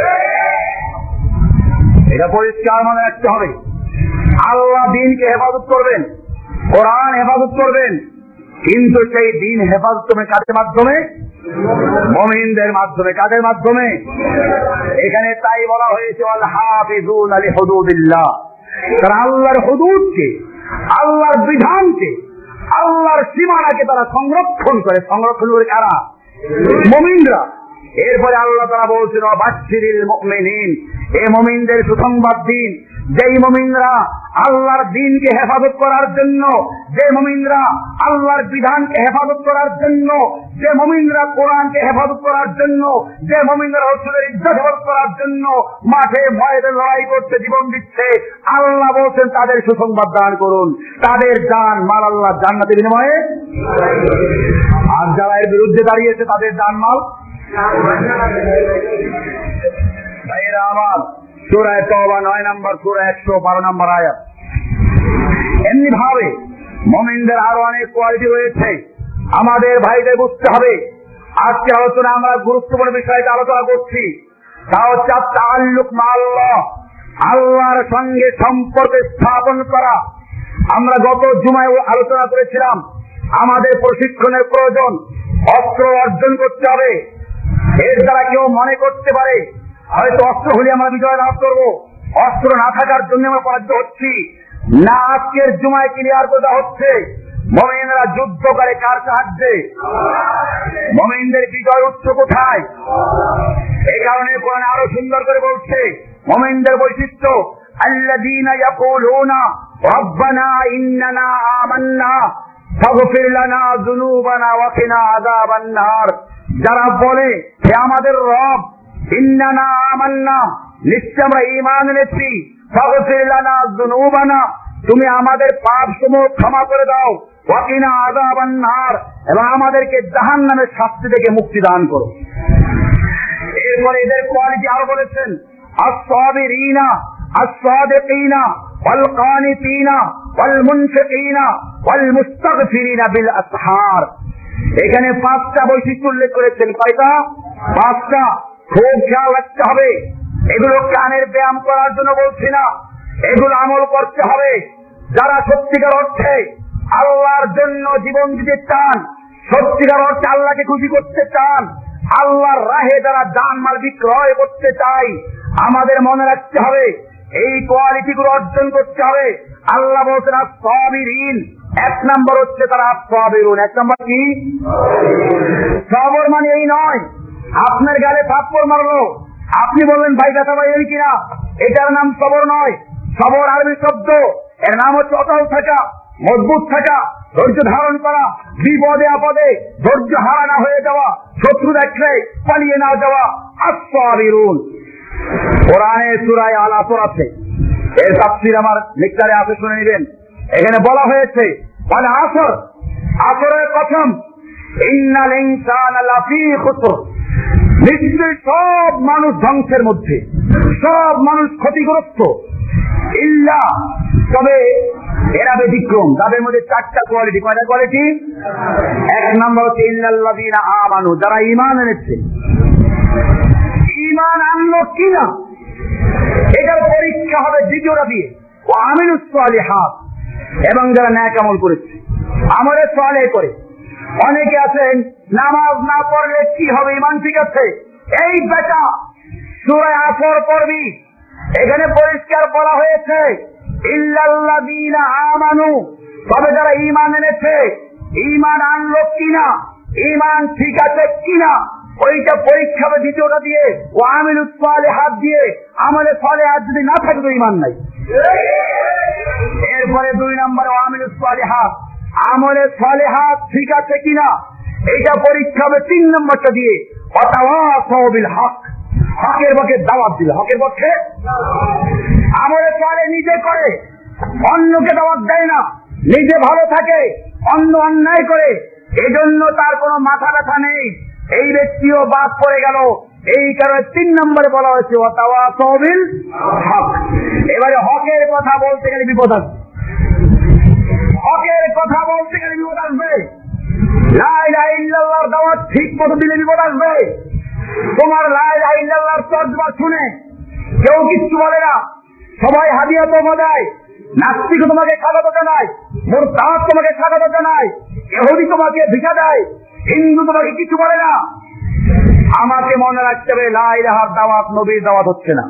এটা পরিষ্কার মনে রাখতে হবে। আল্লাহ দ্বীনকে হেফাজত করবেন, কোরআন হেফাজত করবেন, কিন্তু সেই দ্বীন হেফাজত করবে কাদের মাধ্যমে? মুমিনদের মাধ্যমে। কাদের মাধ্যমে? এখানে তাই বলা হয়েছে ওয়াল হাফিজুনা লিহুদুদিল্লাহ, তারা আল্লাহর হুদুদকে, আল্লাহর বিধানকে, আল্লাহর সীমানাকে তারা সংরক্ষণ করে। সংরক্ষণ করে কারা? মুমিনরা। এরপরে আল্লাহ তাআলা বলছেন ওয়াবাশশিরিল মুমিনিন, এই মুমিনদের সুসংবাদ দিন, যেই মুমিনরা আল্লাহর দ্বীনকে হেফাজত করার জন্য, যে মুমিনরা আল্লাহর বিধানকে হেফাজত করার জন্য, যে মুমিনরা কোরআনকে হেফাজত করার জন্য, যে মুমিনরা রাসূলের ইজ্জত হেফাজত করার জন্য মাঠে ময়দানে লড়াই করতে জীবন দিচ্ছে, আল্লাহ বলছেন তাদের সুসংবাদ দান করুন, তাদের জান মাল আল্লাহ জান্নাতের বিনিময়ে। আর যারা এর বিরুদ্ধে দাঁড়িয়েছে তাদের জান মাল ভাইয়েরা আমার, সূরা তাওবা নয় নম্বর সূরা একশো বারো নম্বর আয়াত। এমনি ভাবে মুমিনদের আরো অনেক কোয়ালিটি রয়েছে, আমাদের ভাইদের বুঝতে হবে। আজকে আলোচনা আমরা গুরুত্বপূর্ণ বিষয়টা আলোচনা করছি, তা হচ্ছে তাআল্লুক মা আল্লাহ, আল্লাহর সঙ্গে সম্পর্ক স্থাপন করা। আমরা গত জুমায় আলোচনা করেছিলাম আমাদের প্রশিক্ষণের প্রয়োজন, অস্ত্র অর্জন করতে হবে। এর দ্বারা কেউ মনে করতে পারে হয়তো অস্ত্র হলে আমরা বিজয় লাভ করবো, অস্ত্র না থাকার জন্য আমরা পরাজিত হচ্ছি না। আজকের জুমায় ক্লিয়ার করা হচ্ছে মুমিনরা যুদ্ধ করে কার সাহায্যে? মুমিনদের বিজয় উৎস কোথায়? এই কারণে কোরআন আরো সুন্দর করে বলছে মুমিনদের বৈশিষ্ট্য, আল্লাযীনা ইয়াকুলুনা রাব্বানা ইন্নানা আমান্না ফাগফির লানা যুনুবানা ওয়া কিনা আযাবান নার, যারা বলে হে আমাদের রব, ইন্নানা আমান্না, নিশ্চয় আমরা ঈমান এনেছি, ফাগফির লানা যুনুবানা, তুমি আমাদের পাপ সমূহ ক্ষমা করে দাও, ওয়া কিনা আযাবান নার, এবং আমাদেরকে জাহান্নামের শাস্তি থেকে মুক্তি দান করো। এরপরে এদের কোয়ালিটি আরো বলেছেন আস-সাবিরিনা আস-সাদিকিনা ওয়াল কানিতিনা ওয়াল মুনফিকিনা ওয়াল মুস্তাগফিরিনা বিল আসহার। এখানে পাঁচটা বৈশিষ্ট্য উল্লেখ করেছেন। কয়টা? পাঁচটা। খুব খেয়াল রাখতে হবে। এগুলো কানের ব্যায়াম করার জন্য বলছি না, এগুলো আমল করতে হবে। যারা সত্যিকার অর্থে আল্লাহর জন্য জীবন দিতে চান, সত্যিকার অর্থে আল্লাহকে খুশি করতে চান, আল্লাহর রাহে যারা জানমাল বিক্রয় করতে চাই, আমাদের মনে রাখতে হবে এই কোয়ালিটি গুলো অর্জন করতে হবে। আল্লাহ বলছেন আস-সাবিরিন, এক নম্বর হচ্ছে তারা আস-সাবিরুন। এক নম্বর কি? সবর মানে এই নয় আপনার গালে থাপ্পড় মারলো, আপনি বললেন ভাই ব্যথা ভাই এই কিনা, এটার নাম সবর নয়। সবর আরবি শব্দ, এর নাম হচ্ছে অটল থাকা, মজবুত থাকা, ধৈর্য ধারণ করা, বিপদে আপদে ধৈর্য হারা না হয়ে যাওয়া, শত্রু দেখলে পালিয়ে না যাওয়া। আস-সাবিরুন কোরআনে সূরা আল আসর আছে, এর তাফসীর আমার লেকচারে আছে, শুনে নেবেন। এখানে বলা হয়েছে আল আসর, আসরের কসম, ইন্নাল ইনসানা লাফী খুসর, নিশ্চয়ই সব মানুষ ধ্বংসের মধ্যে, সব মানুষ ক্ষতিগ্রস্ত, ইল্লা, তবে এরা ব্যতিক্রম। তাদের মধ্যে চারটা কোয়ালিটি। কয়টা কোয়ালিটি? এক নম্বর হচ্ছে ইল্লাল্লাযীনা আমানু, যারা ঈমান এনেছে। ঈমান আনলো কিনা এটার পরীক্ষা হবে দ্বিতীয়টা দিয়ে, ওয়া আমিলুস সালিহাত, এবং যারা নেক আমল করেছে, আমলে সালেহ করে। অনেকে আছেন নামাজ না পড়লে কি হবে, ঈমান ঠিক আছে, এই বেটা সূরা আসর পড়বি, এখানে পরিষ্কার বলা হয়েছে ইল্লাল্লাযীনা আমানু, তবে যারা ঈমান এনেছে। ঈমান আনলো কিনা, ঈমান ঠিক আছে কিনা, ওইটা পরীক্ষা হবে দ্বিতীয়টা দিয়ে, ওয়া আমিলুস সালিহাত দিয়ে। আমলে সালিহাত যদি না থাকে তো ঈমান নাই। এরপরে দুই নম্বরে ওয়া আমিলুস সালিহাত, আমলে সালিহাত ঠিক আছে কিনা এইটা পরীক্ষা হবে তিন নম্বরটা দিয়ে, ওয়াতাওয়াসাউ বিল হক, হকের পক্ষে দাওয়াত দিল, হকের পক্ষে। আমলে সালেহ নিজে করে, অন্যকে দাওয়াত দেয় না, নিজে ভালো থাকে, অন্য অন্যায় করে, এজন্য তার কোনো মাথা ব্যথা নেই, এই ব্যক্তিও বাদ পড়ে গেল। এই কারণে তিন নম্বরে বলা হয়েছে ওয়াতাওয়াসাউ বিল হক। এবারে হকের কথা বলতে গেলে বিপদ আসবে, হকের কথা বলতে গেলে বিপদ আসবে। লা ইলাহা ইল্লাল্লাহর দাওয়াত ঠিক মতো দিলে বিপদ আসবে। তোমার লা ইলাহা ইল্লাল্লাহর তর্জমা শুনে কেউ কিচ্ছু বলে না, সবাই হাদিয়া তোমরা দেয়, নাস্তিক তোমাকে স্বাগত জানায়, মুরতাদ তোমাকে স্বাগত জানায়, ইহুদি তোমাকে ভিসা দেয়, হিন্দু তোমাকে কিছু বলে না। আমাকে মনে রাখতে হবে লা ইলাহার দাওয়াত নবীর দাওয়াত হচ্ছে না।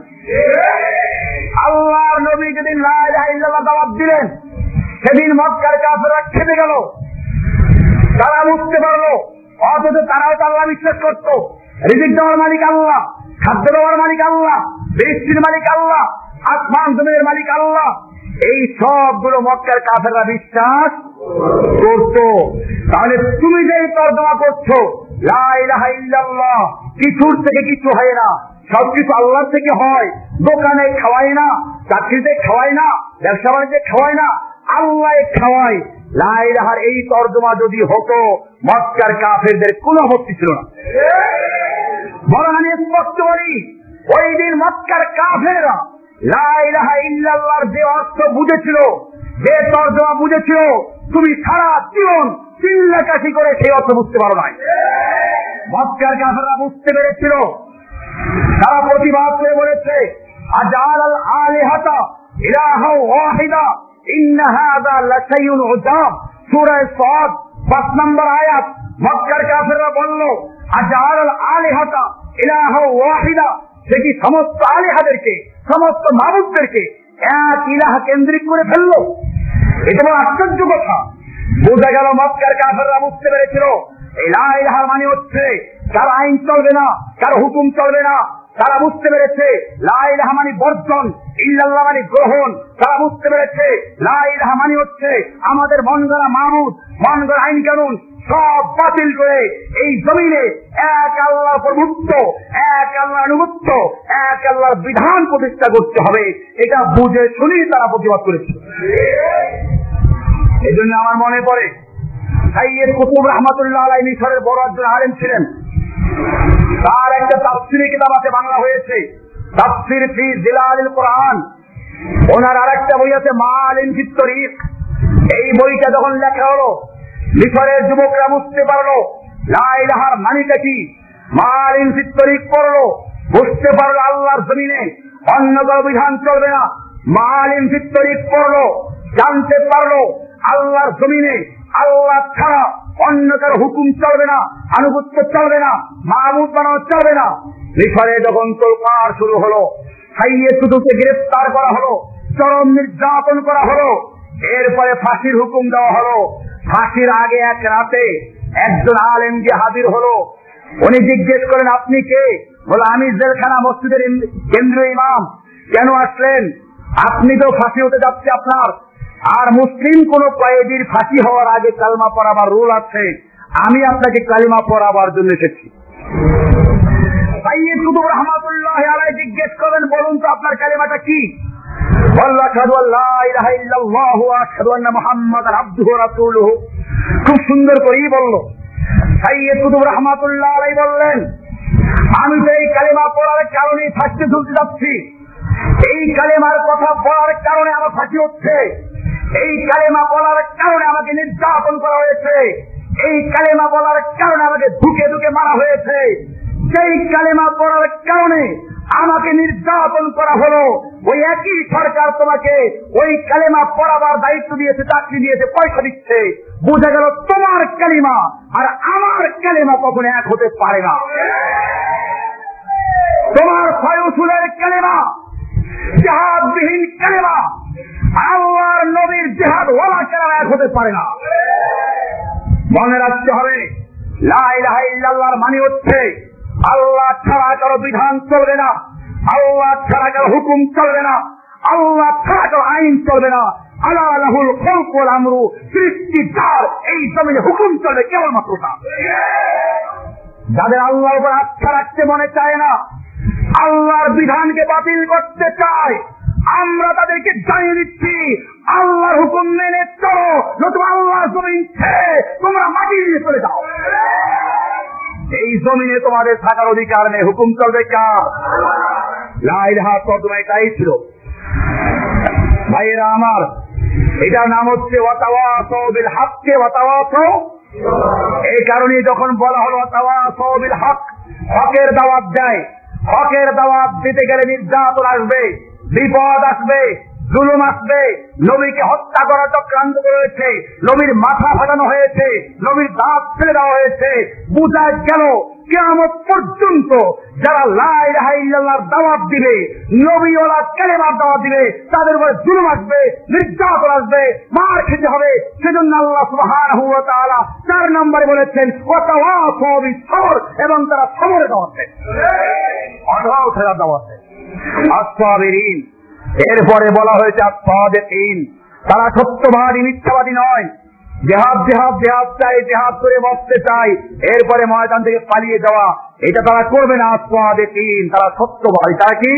আল্লাহর নবী যেদিন লা ইলাহা ইল্লাল্লাহ দাওয়াত দিলেন, সেদিন মক্কার কাফেররা খেপে গেল, তারা বুঝতে পারলো অথচ তারাও তো আল্লাহ বিশ্বাস করতো। রিজিক দেওয়ার মালিক আল্লাহ, খাদ্য দেওয়ার মালিক আল্লাহ, বৃষ্টির মালিক আল্লাহ, আসমান জমিনের মালিক আল্লাহ, এই সবগুলো মক্কার কাফেররা বিশ্বাস করতো। তাহলে তুমি যে তর্জমা করছো লা ইলাহা ইল্লাল্লাহ, কিছুর থেকে কিছু হয় না, সবকিছু আল্লাহর থেকে হয়। দোকানে খাওয়াই না, চাকরিতে খাওয়াই না, ব্যবসা বাণিজ্যে খাওয়াই না, আল্লাহ খাওয়ায়। লা ইলাহার এই তর্জমা যদি হতো মক্কার কাফেরদের কোনো আপত্তি ছিল না। বরং আমি স্পষ্ট বলি, ওই দিন মক্কার কাফেররা লা ইলাহা ইল্লাল্লাহর যে অর্থ বুঝেছিল, যে তর্জমা বুঝেছিল, তুমি সারা জীবন চিল্লাকাঠি করে সেই অর্থ বুঝতে পারো নাই। মক্কার কাফেররা বুঝতে পেরেছিল, তারা প্রতিবাদ করে বলেছে আজাল আল আলিহাতা ইলাহা ওয়াহিদা ইন্না হাযা লাশাইউন উজাব। সূরা সাদ পাঁচ নম্বর আয়াত। মক্কার কাফেররা বলল আজাল আল আলিহাতা ইলাহা ওয়াহিদা, সে কি সমস্ত আলিহাদেরকে, সমস্ত মাবুদদেরকে এক ইলাহা কেন্দ্রিক করে ফেললো। এটা বড় আশ্চর্য কথা। বোঝা গেল মক্কার কাফেররা বুঝতে পেরেছিল এই লা ইলাহা মানে হচ্ছে কারো আইন চলবে না, কারো হুকুম চলবে না। তারা বুঝতে পেরেছে লা ইলাহা মানে বর্জন, ইল্লাল্লাহ মানে গ্রহণ। তারা বুঝতে পেরেছে লা ইলাহা মানে হচ্ছে আমাদের মন গড়া মাবুদ, মন গড়া আইন কানুন সব বাতিল করে এই জমিনে এক আল্লাহ প্রভুত্ব, এক আল্লাহ আনুগত্য, এক আল্লাহর বিধান প্রতিষ্ঠা করতে হবে। এটা বুঝে শুনেই তারা প্রতিবাদ করেছে। এই জন্য আমার মনে পড়ে সাইয়্যিদ কুতুব রহমাতুল্লাহ আলাইহি মিশরের বড় একজন আলেম ছিলেন। তার একটা তাফসীরি কিতাব আছে, বাংলা হয়েছে, তাফসীর ফি জিলালিল কোরআন। ওনার আরেকটা বই আছে মাআলিম ফিত তরিক। এই বইটা যখন লেখা হলো, মিশরের যুবকরা বুঝতে পারলো লা ইলাহার মানেটা কি। মাআলিম ফিত তরিক পড়লো, বুঝতে পারলো আল্লাহর জমিনে অন্য কোনো বিধান চলবে না। মাআলিম ফিত তরিক পড়লো, জানতে পারলো আল্লাহর জমিনে আল্লাহ ছাড়া অন্য কারো হুকুম চলবে না, আনুগত্য চলবে না, মাবুদ বানানো চলবে না। মিশরে যখন তোলপাড় শুরু হলো, সাইয়্যিদ কুতুবকে গ্রেফতার করা হলো, চরম নির্যাতন করা হলো, এরপরে ফাঁসির হুকুম দেওয়া হলো। ফাঁসির আগে এক রাতে একজন আলেম যে হাজির হলো, উনি জিজ্ঞেস করেন আপনি কে? বলে আমি জেলখানা মসজিদের কেন্দ্রীয় ইমাম। কেন আসলেন? আপনি তো ফাঁসি হতে যাচ্ছে আপনার, আর মুসলিম কোন কয়েদির ফাঁসি হওয়ার আগে কালিমা পড়াবার রুল আছে, আমি আপনাকে কালিমা পড়াবার জন্য এসেছি। সাইয়্যিদ কুতুব রহমাতুল্লাহ আলাইহি জিজ্ঞেস করেন বলুন তো আপনার কালিমাটা কি? বলল আশহাদু আল্লা ইলাহা ইল্লাল্লাহু ওয়া আশহাদু আন্না মুহাম্মাদান আবদুহু ওয়া রাসূলুহু। খুব সুন্দর করেই বলল। সাইয়্যিদ কুতুব রাহমাতুল্লাহ আলাইহি বললেন, আমি তো এই কালেমা পড়ার কারণে ফাঁসিতে ঝুলতে যাচ্ছি, এই কালেমার কথা বলার কারণে আমার ফাঁসি হচ্ছে, এই কালেমা বলার কারণে আমাকে নির্যাতন করা হয়েছে, এই কালেমা বলার কারণে আমাকে ধুকে ধুকে মারা হয়েছে, সেই কালেমা পড়ার কারণে আমাকে নির্যাতন করা হলো, ওই একই সরকার তোমাকে ওই কালেমা পড়াবার দায়িত্ব দিয়েছে, চাকরি দিয়েছে, পয়সা দিচ্ছে। বোঝা গেল তোমার কালেমা আর আমার কালেমা কখনো এক হতে পারে না। তোমার ফয়সুলের কালেমা জিহাদবিহীন কালেমা আল্লাহর নবীর জিহাদ ওয়ালা কালেমা এক হতে পারে না। মনে রাখতে হবে, লা ইলাহা ইল্লাল্লাহর মানে হচ্ছে আল্লাহ ছাড়া কারো বিধান চলবে না, আল্লাহ ছাড়া কারো হুকুম চলবে না, আল্লাহ ছাড়া কারো আইন চলবে না। আলা লাহুল খালকু ওয়াল আমরু, সৃষ্টি যার, এই জমিনে হুকুম চলবে কেবলমাত্র তার। যাদের আল্লাহর উপর আস্থা রাখতে মনে চায় না, আল্লাহর বিধানকে বাতিল করতে চায়, আমরা তাদেরকে জানিয়ে দিচ্ছি আল্লাহর হুকুম মেনে চলো, নতুবা আল্লাহর জমিন ছেড়ে তোমরা মাটি নিয়ে চলে যাও। এই জমিনে তোমাদের থাকার অধিকার নেই, হুকুম চলবে কার? লা ইলাহা তর্জমা এটাই ছিল। ভাইয়েরা আমার, এটার নাম হচ্ছে ওয়াতাওয়াসাউ বিল হক ওয়া তাওয়াসাউ। এই কারণে যখন বলা হলো ওয়াতাওয়াসাউ বিল হক, হকের দাওয়াত দেয়, হকের দাওয়াত দিতে গেলে নির্যাতন আসবে, বিপদ আসবে, জুলুম আসবে, নবীকে হত্যা করা চক্রান্ত করেছে, নবীর মাথা ফাটানো হয়েছে, নবীর দাঁত ফেলে দেওয়া হয়েছে। বুঝা গেল কিয়ামত পর্যন্ত যারা লা ইলাহা ইল্লাল্লাহর দাওয়াত দিবে, নবীওয়ালা কালেমার দাওয়াত দিবে, তাদের উপরে জুলুম আসবে, নির্যাতন আসবে, মার খেতে হবে। সেজন্য আল্লাহ সুবহানাহু ওয়া তাআলা চার নম্বরে বলেছেন ওয়াতাওয়াসাউ বিস সবর, এবং তারা সবরের দাওয়াত দেয়, অঢল ফেরার দাওয়াত দেয়। আস-সাবিরিন, এরপরে বলা হয়েছে আস-সাদিকিন, তারা সত্যবাদী, মিথ্যাবাদী নয়। জেহাদ জেহাদ জেহাদ চাই, জেহাদ করে বসতে চাই, এরপরে ময়দান থেকে পালিয়ে যাওয়া, এটা তারা করবে না। আস-সাদিকিন, তারা সত্যবাদী। তারা কি?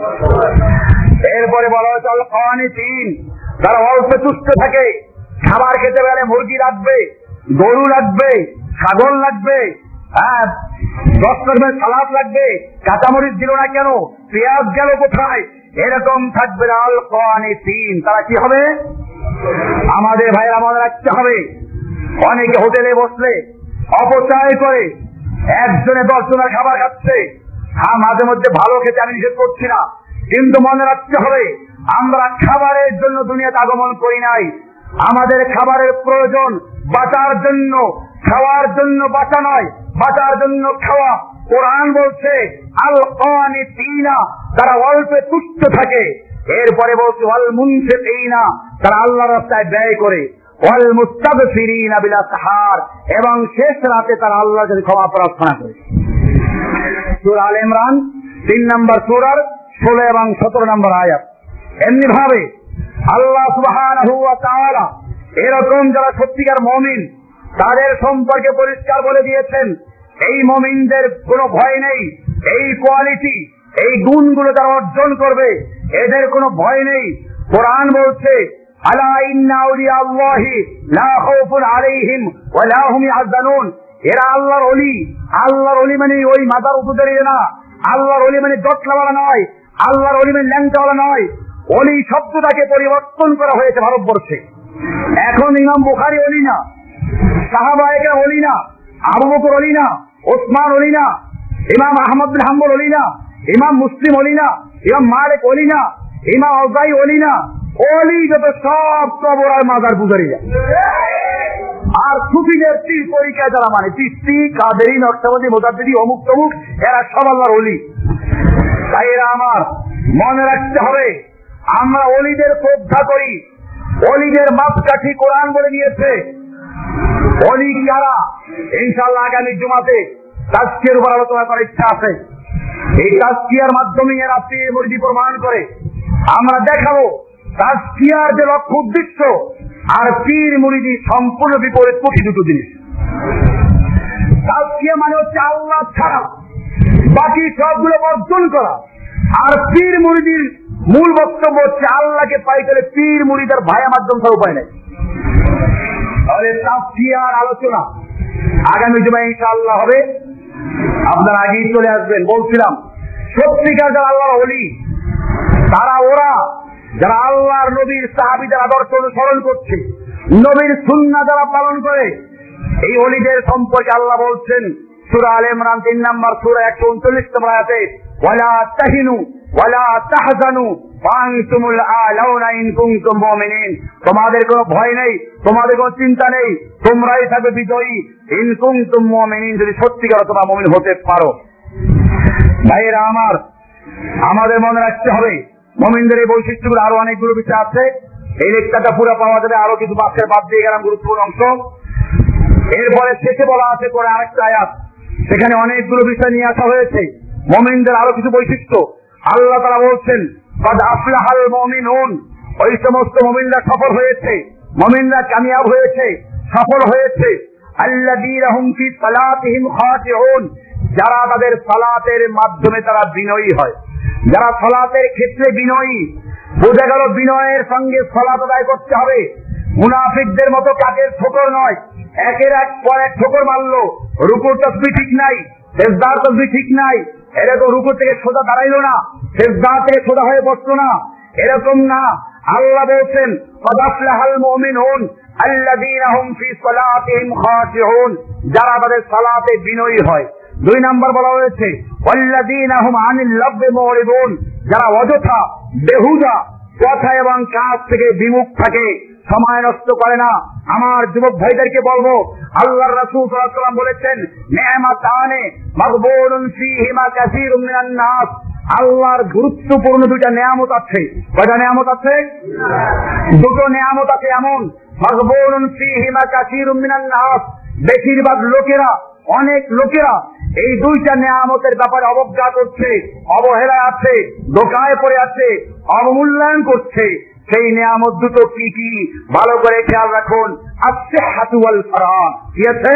এরপরে বলা হয়েছে আল-কানিতিন, তারা অল্প তুষ্ট থাকে, খাবার খেতে গেলে মুরগি লাগবে, গরু লাগবে, ছাগল লাগবে, হ্যাঁ দশ রকমের সালাদ লাগবে, কাঁচামরিচ দিল না কেন, পেঁয়াজ গেল কোথায়, এরকম থাকবে আল-কানিতিন। তারা কি হবে? আমাদের ভাইয়েরা মনে রাখতে হবে, অনেকে হোটেলে বসলে অপচয় করে, একজনে দশ জনের খাবার খাচ্ছে। হ্যাঁ, মাঝে মধ্যে ভালো খেতে আমি নিষেধ করছি না, কিন্তু মনে রাখতে হবে আমরা খাবারের জন্য দুনিয়াতে আগমন করি নাই। আমাদের খাবারের প্রয়োজন বাঁচার জন্য, খাওয়ার জন্য বাঁচা নয়, বাঁচার জন্য খাওয়া। কোরআন বলছে আল-কানিতিনা, তারা অল্পে তুষ্ট থাকে। এরপরে বলছে ওয়াল মুনফিকিনা, তারা আল্লাহর রাস্তায় ব্যয় করে, ওয়াল মুস্তাগফিরিনা বিল আসহার, এবং শেষ রাতে তারা আল্লাহর কাছে ক্ষমা প্রার্থনা করে। সূরা আলে ইমরান তিন নম্বর সূরার ষোলো এবং সতেরো নম্বর আয়াত। এমনি ভাবে আল্লাহ সুবহানাহু ওয়া তাআলা এরকম যারা সত্যিকার মুমিন তাদের সম্পর্কে পরিষ্কার বলে দিয়েছেন, এই মুমিনদের কোনো ভয় নেই, এই কোয়ালিটি, এই গুণগুলো তারা অর্জন করবে, এদের কোনো ভয় নেই। কোরআন বলছে আলা ইন্না আউলিয়া আল্লাহি লা খাউফুন আলাইহিম ওয়া লা হুম ইয়াহজানুন, এরা আল্লাহর ওলি। আল্লাহর ওলি মানে ওই মাদার উপদেরি না, আল্লাহর ওলি মানে জটলাওয়ালা নয়, আল্লাহর ওলি মানে ল্যাংটাওয়ালা নয়। ওলি শব্দটাকে পরিবর্তন করা হয়েছে ভারতবর্ষে। এখন ইমাম বুখারী ওলি না, সাহাবায়ে ওলি না, আবু বকর ওলি না, ওসমান ওলি না, ইমাম আহমদ বিন হাম্বল ওলি না, ইমাম মুসলিম ওলি না, ইমাম মালিক ওলি না, ইমাম আউজাই ওলি না। ওলি যত সব কবর আর মাজার পূজারী, আর সুফিদের তীর পরীক্ষায় যারা মানে চিশতি, কাদেরী, নকশবন্দি, মুজাদ্দিদি, অমুক তমুক, এরা সব আল্লাহর ওলি। তাই এরা আমার মনে রাখতে হবে, আমরা ওলিদের শ্রদ্ধা করি, ওলিদের মাপকাঠি কোরআন বলে দিয়েছে। ওলি কারা? ইনশাআল্লাহ আগামী জুমাতে তাজকিয়ার উপর আলোচনা করার ইচ্ছা আছে। এই তাজকিয়ার মাধ্যমে এরা পীর মুরিদি প্রমাণ করে আমরা দেখাবো তাজকিয়ার যে লক্ষ্য উদ্দেশ্য আর পীর মুরিদি সম্পূর্ণ বিপরীত পক্ষী দুটো জিনিস। তাজকিয়া মানে হচ্ছে আল্লাহ ছাড়া বাকি সবগুলো বর্জন করা, আর পীর মুরিদির মূল বক্তব্য হচ্ছে আল্লাহকে পাইতে হলে পীর মুরিদের ভায়া মাধ্যম ছাড়া উপায় নেই। তাহলে তাফসীর আলোচনা আগামী জুমায় ইনশাআল্লাহ হবে, আপনারা আগেই চলে আসবেন। বলছিলাম সত্যিকার যারা আল্লাহর ওলি, তারা ওরা যারা আল্লাহর নবীর সাহাবীদের আদর্শ অনুসরণ করছে, নবীর সুন্নাহ যারা পালন করে, এই ওলিদের সম্পর্কে আল্লাহ বলছেন সূরা আলে ইমরান তিন নম্বর সূরা একশো উনচল্লিশ নম্বর আয়াতে, ওয়ালা তাহিনু ওয়ালা তাহজানু ওয়া আনতুমুল আ'লাউনা ইন কুনতুম মুমিনিন। তোমাদের কোনো ভয় নেই, তোমাদের কোনো চিন্তা নেই, তোমরাই থাকবে বিজয়ী ইন কুনতুম মুমিনিন, যদি সত্যিকার তোমরা মুমিন হতে পারো। ভাইয়েরা আমার, আমাদের মনে রাখতে হবে মুমিনদের এই বৈশিষ্ট্যগুলো আরো অনেকগুলো বিষয় আছে। এই লেকচারটা পুরো পাওয়া যাবে, আরো কিছু বাক্যের বাদ দিয়ে গেলাম গুরুত্বপূর্ণ অংশ। এরপরে শেষে বলা আছে করে আরেকটা আয়াত, সেখানে অনেকগুলো বিষয় নিয়ে আসা হয়েছে মুমিনদের আরো কিছু বৈশিষ্ট্য। আল্লাহ তাআলা বলছেন কাদ আফলাহাল মুমিনুন, ওই সমস্ত মুমিনরা সফল হয়েছে, মুমিনরা কামিয়াব হয়েছে, সফল হয়েছে। আল্লাযীনা হুম ফি সালাতিহিম খাশিউন, যারা তাদের সালাতের মাধ্যমে তারা বিনয়ী হয়, যারা সালাতের ক্ষেত্রে বিনয়ী। বোঝা গেল বিনয়ের সঙ্গে সালাত আদায় করতে হবে। মুনাফিকদের মতো কাকের ঠোকর নয়, একের এক পর এক ঠোকর মারলো, রুকুর তাসবিহ ঠিক নাই, সিজদার তাসবিহ ঠিক নাই, এরকম রুকু থেকে সোজা দাঁড়াইলো না, সিজদা থেকে সোজা হয়ে বসলো না, এরকম না। আল্লাহ বলছেন কাদ আফলাহাল মুমিনুন আল্লাযীনা হুম ফি সালাতিহিম খাশিউন, যারা তাদের সালাতে বিনয়ী হয়। দুই নাম্বার বলা হয়েছে ওয়াল্লাযীনা হুম আনিল লাগবি মুরিদুন, যারা অযথা বেহুদা কথা এবং কাজ থেকে বিমুখ থাকে, সময় নষ্ট করে না। আমার যুবক ভাইদেরকে বলবো, আল্লাহর রাসূল সাল্লাল্লাহু আলাইহি ওয়াসাল্লাম বলেছেন নি'মাতানে মাগবুনুন ফীহিমা কাসীরুম মিনান নাস, আল্লাহর গুরুত্বপূর্ণ দুইটা নিয়ামত আছে। কয়টা নিয়ামত আছে? দুটো নিয়ামত আছে এমন, মাগবুনুন ফীহিমা কাসীরুম মিনান নাস, বেশিরভাগ লোকেরা, অনেক লোকেরা এই দুইটা নিয়ামতের ব্যাপারে অবজ্ঞা করছে, অবহেলা আছে, দোকায় পড়ে আছে, অবমূল্যায়ন করছে। সেই নিয়ামত দুটো কি কি ভালো করে খেয়াল রাখুন। আস-সিহহাতু ওয়াল ফারাগ, কি আছে?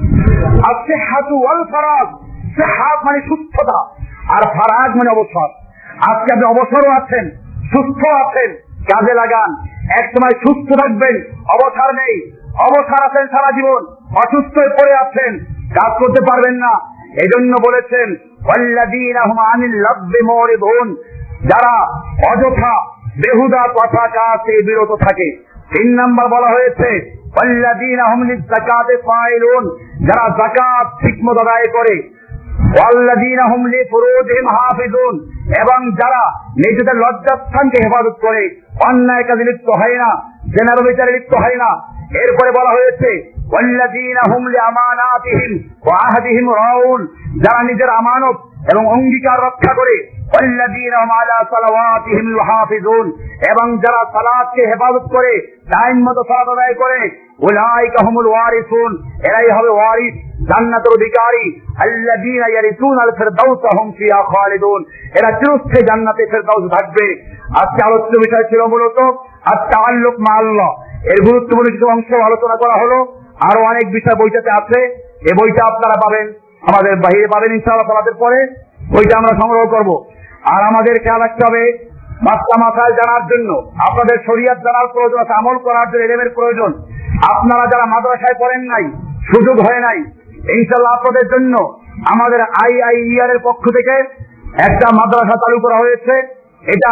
আস-সিহহাতু ওয়াল ফারাগ, সিহহাত মানে সুস্থতা, আর ফারাগ মানে অবসর। আজকে আপনি অবসরও আছেন, সুস্থ আছেন, কাজে লাগান। এক সময় সুস্থ থাকবেন, অবসর নেই, অবসর আছেন সারা জীবন, অসুস্থ হয়ে পড়ে আছেন, কাজ করতে পারবেন না। এজন্য বলেছেন ওয়াল্লাযীনা হুম আনিল লাগবি মুরিদুন, যারা অযথা বেহুদা কথা কাজ থেকে বিরত থাকে। তিন নাম্বার বলা হয়েছে ওয়াল্লাযীনা হুম লিয-যাকাতি ফাইলুন, যারা যাকাত ঠিকমতো আদায় করে। ওয়াল্লাযীনা হুম লিফুরুজিহিম হাফিজুন, এবং যারা নিজেদের লজ্জাস্থানকে হেফাজত করে, অন্যায় কাজে লিপ্ত হয় না, জেনার বিচারে লিপ্ত হয় না। এরপরে বলা হয়েছে ওয়াল্লাযীনা হুম লিআমানাতিহিম ওয়া আহদিহিম রাউন, যারা নিজের আমানত এবং অঙ্গীকার রক্ষা করে। ওয়াল্লাযীনা হুম আলা সালাওয়াতিহিম ইউহাফিজুন, এবং যারা সালাতকে হেফাজত করে, টাইম মতো সালাত আদায় করে। উলাইকা হুমুল ওয়ারিসুন, এরাই হবে ওয়ারিস, জান্নাতের অধিকারী। আল্লাযীনা ইয়ারিসুনাল ফিরদাউসা হুম ফিহা খালিদুন, এরা চিরস্থায়ী জান্নাতে ফিরদাউস থাকবে। আজকে আলোচ্য বিষয় ছিল মূলত আত-তাআল্লুক মা আল্লাহ, এর গুরুত্বপূর্ণ কিছু অংশ আলোচনা করা হলো। আরো অনেক বিষয় বইটাতে আছে, এই বইটা আপনারা পাবেন, আমাদের বাইরে পাবেন ইনশাআল্লাহ সালাতের পরে, বইটা আমরা সংগ্রহ করব। আর আমাদের খেয়াল রাখতে হবে মাসলা মাসাইল জানার জন্য, আপনাদের শরীয়ত জানার প্রয়োজন আছে, আমল করার জন্য ইলমের প্রয়োজন। আপনারা যারা মাদ্রাসায় পড়েন নাই, সুযোগ হয় নাই, ইনশাআল্লাহ আপনাদের জন্য আমাদের আই আই ইয়ার এর পক্ষ থেকে একটা মাদ্রাসা চালু করা হয়েছে। এটা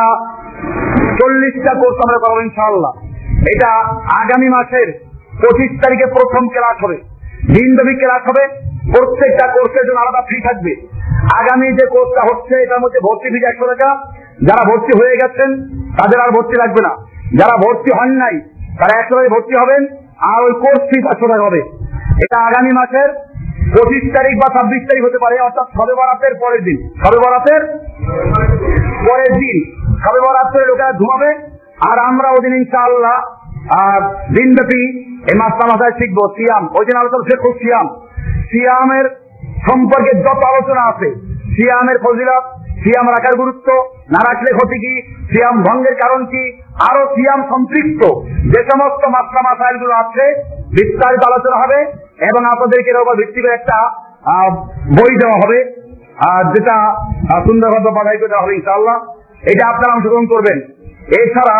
চল্লিশটা কোর্স আমরা করবো ইনশাআল্লাহ। এটা আগামী মাসের পঁচিশ তারিখে প্রথম ক্লাস হবে, দিনব্যাপী ক্লাস হবে, প্রত্যেকটা কোর্সের জন্য আলাদা ফি থাকবে। আগামী যে কোর্সটা হচ্ছে এটার মধ্যে ভর্তি ফি একশো টাকা, যারা ভর্তি হয়ে গেছেন তাদের আর ভর্তি লাগবে না, যারা ভর্তি হন নাই তারা একশো টাকায় ভর্তি হবেন, আর ওই কোর্স ফি একশো টাকা হবে। এটা আগামী মাসের পঁচিশ তারিখ বা ছাব্বিশ তারিখ হতে পারে, অর্থাৎ শবে বরাতের পরের দিন, শবে বরাতের পরের দিন শবে বরাত করে লোকেরা ঘুমাবে, আর আমরা ওই দিন ইনশাআল্লাহ আর দিনব্যাপী এই মাসলা মাসায় শিখবো। সিয়াম, ওই দিন আলোচনা শেখো সিয়াম, সিয়ামের সম্পর্কে যত আলোচনা আছে, সিয়ামের ফজিলত, সিয়াম রাখার গুরুত্ব, না রাখলে ক্ষতি কি, সিয়াম ভঙ্গের কারণ কি, আরো সিয়াম সম্পৃক্ত যে সমস্ত মাসলা মাসাইল গুলো আছে বিস্তারিত আলোচনা হবে। এবং আপনাদেরকে এর উপর ভিত্তি করে একটা বই দেওয়া হবে, আর যেটা সুন্দরভাবে বাধাই করে দেওয়া হবে ইনশাআল্লাহ। এটা আপনারা অংশগ্রহণ করবেন। এছাড়া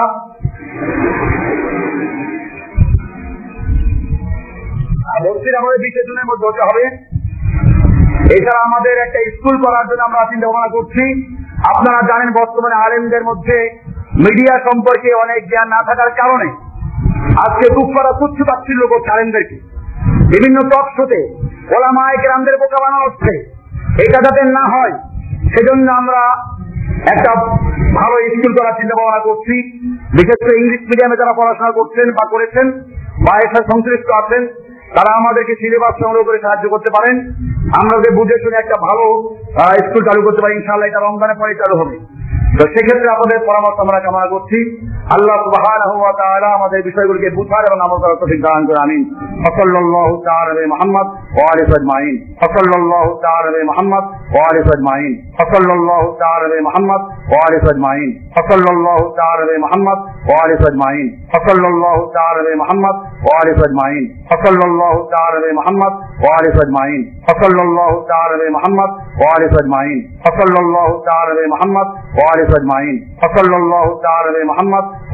ভর্তির আমাদের বিশেষ জনের মধ্যে হতে হবে। এছাড়া আমাদের একটা স্কুল করার জন্য আমরা চিন্তা ভাবনা করছি। আপনারা জানেন বর্তমানে আলেমদের মধ্যে মিডিয়া সম্পর্কে অনেক জ্ঞান না থাকার কারণে আজকে কুফফারা তুচ্ছ তাচ্ছিল্য করছে আলেমদেরকে। বিভিন্ন টক শোতে ওলামায়ে কেরামদের বোকা বানানো হচ্ছে। এটা যাতে না হয় সেজন্য আমরা একটা ভালো স্কুল করার চিন্তা ভাবনা করছি। বিশেষ করে ইংলিশ মিডিয়ামে যারা পড়াশোনা করছেন বা করেছেন বা এর সাথে সংশ্লিষ্ট আছেন তারা আমাদেরকে সিলেবাস সংগ্রহ করে সাহায্য করতে পারেন। আমরা যে বুঝে শুনে একটা ভালো স্কুল চালু করতে পারি, ইনশাআল্লাহ এটা রমজানের পরে চালু হবে। তো সেক্ষেত্রে আপনাদের পরামর্শ আমরা কামনা করছি। আল্লাহ সুবহানাহু ওয়া তাআলা আমাদের বিষয়গুলোকে বুঝার এবং আমল করার তৌফিক দান করে। আমিন। সাল্লাল্লাহু তাআলা আলা মুহাম্মদ ওয়া আলিহি আজমাইন। সাল্লাল্লাহু তাআলা আলা মুহাম্মদ ওয়া আলিহি আজমাইন। সাল্লাল্লাহু তাআলা আলা মুহাম্মদ ওয়া আলিহি আজমাইন। সাল্লাল্লাহু তাআলা আলা মুহাম্মদ ওয়া আলিহি আজমাইন। সাল্লাল্লাহু তাআলা আলা মুহাম্মদ ওয়া আলিহি আজমাইন। সাল্লাল্লাহু তাআলা আলা মুহাম্মদ ওয়া আলিহি আজমাইন। সাল্লাল্লাহু তাআলা আলা মুহাম্মদ ওয়া আলিহি আজমাইন। সাল্লাল্লাহু তাআলা আলা মুহাম্মদ ওয়া আলিহি আজমাইন। সাল্লাল্লাহু তাআলা আলা মুহাম্মদ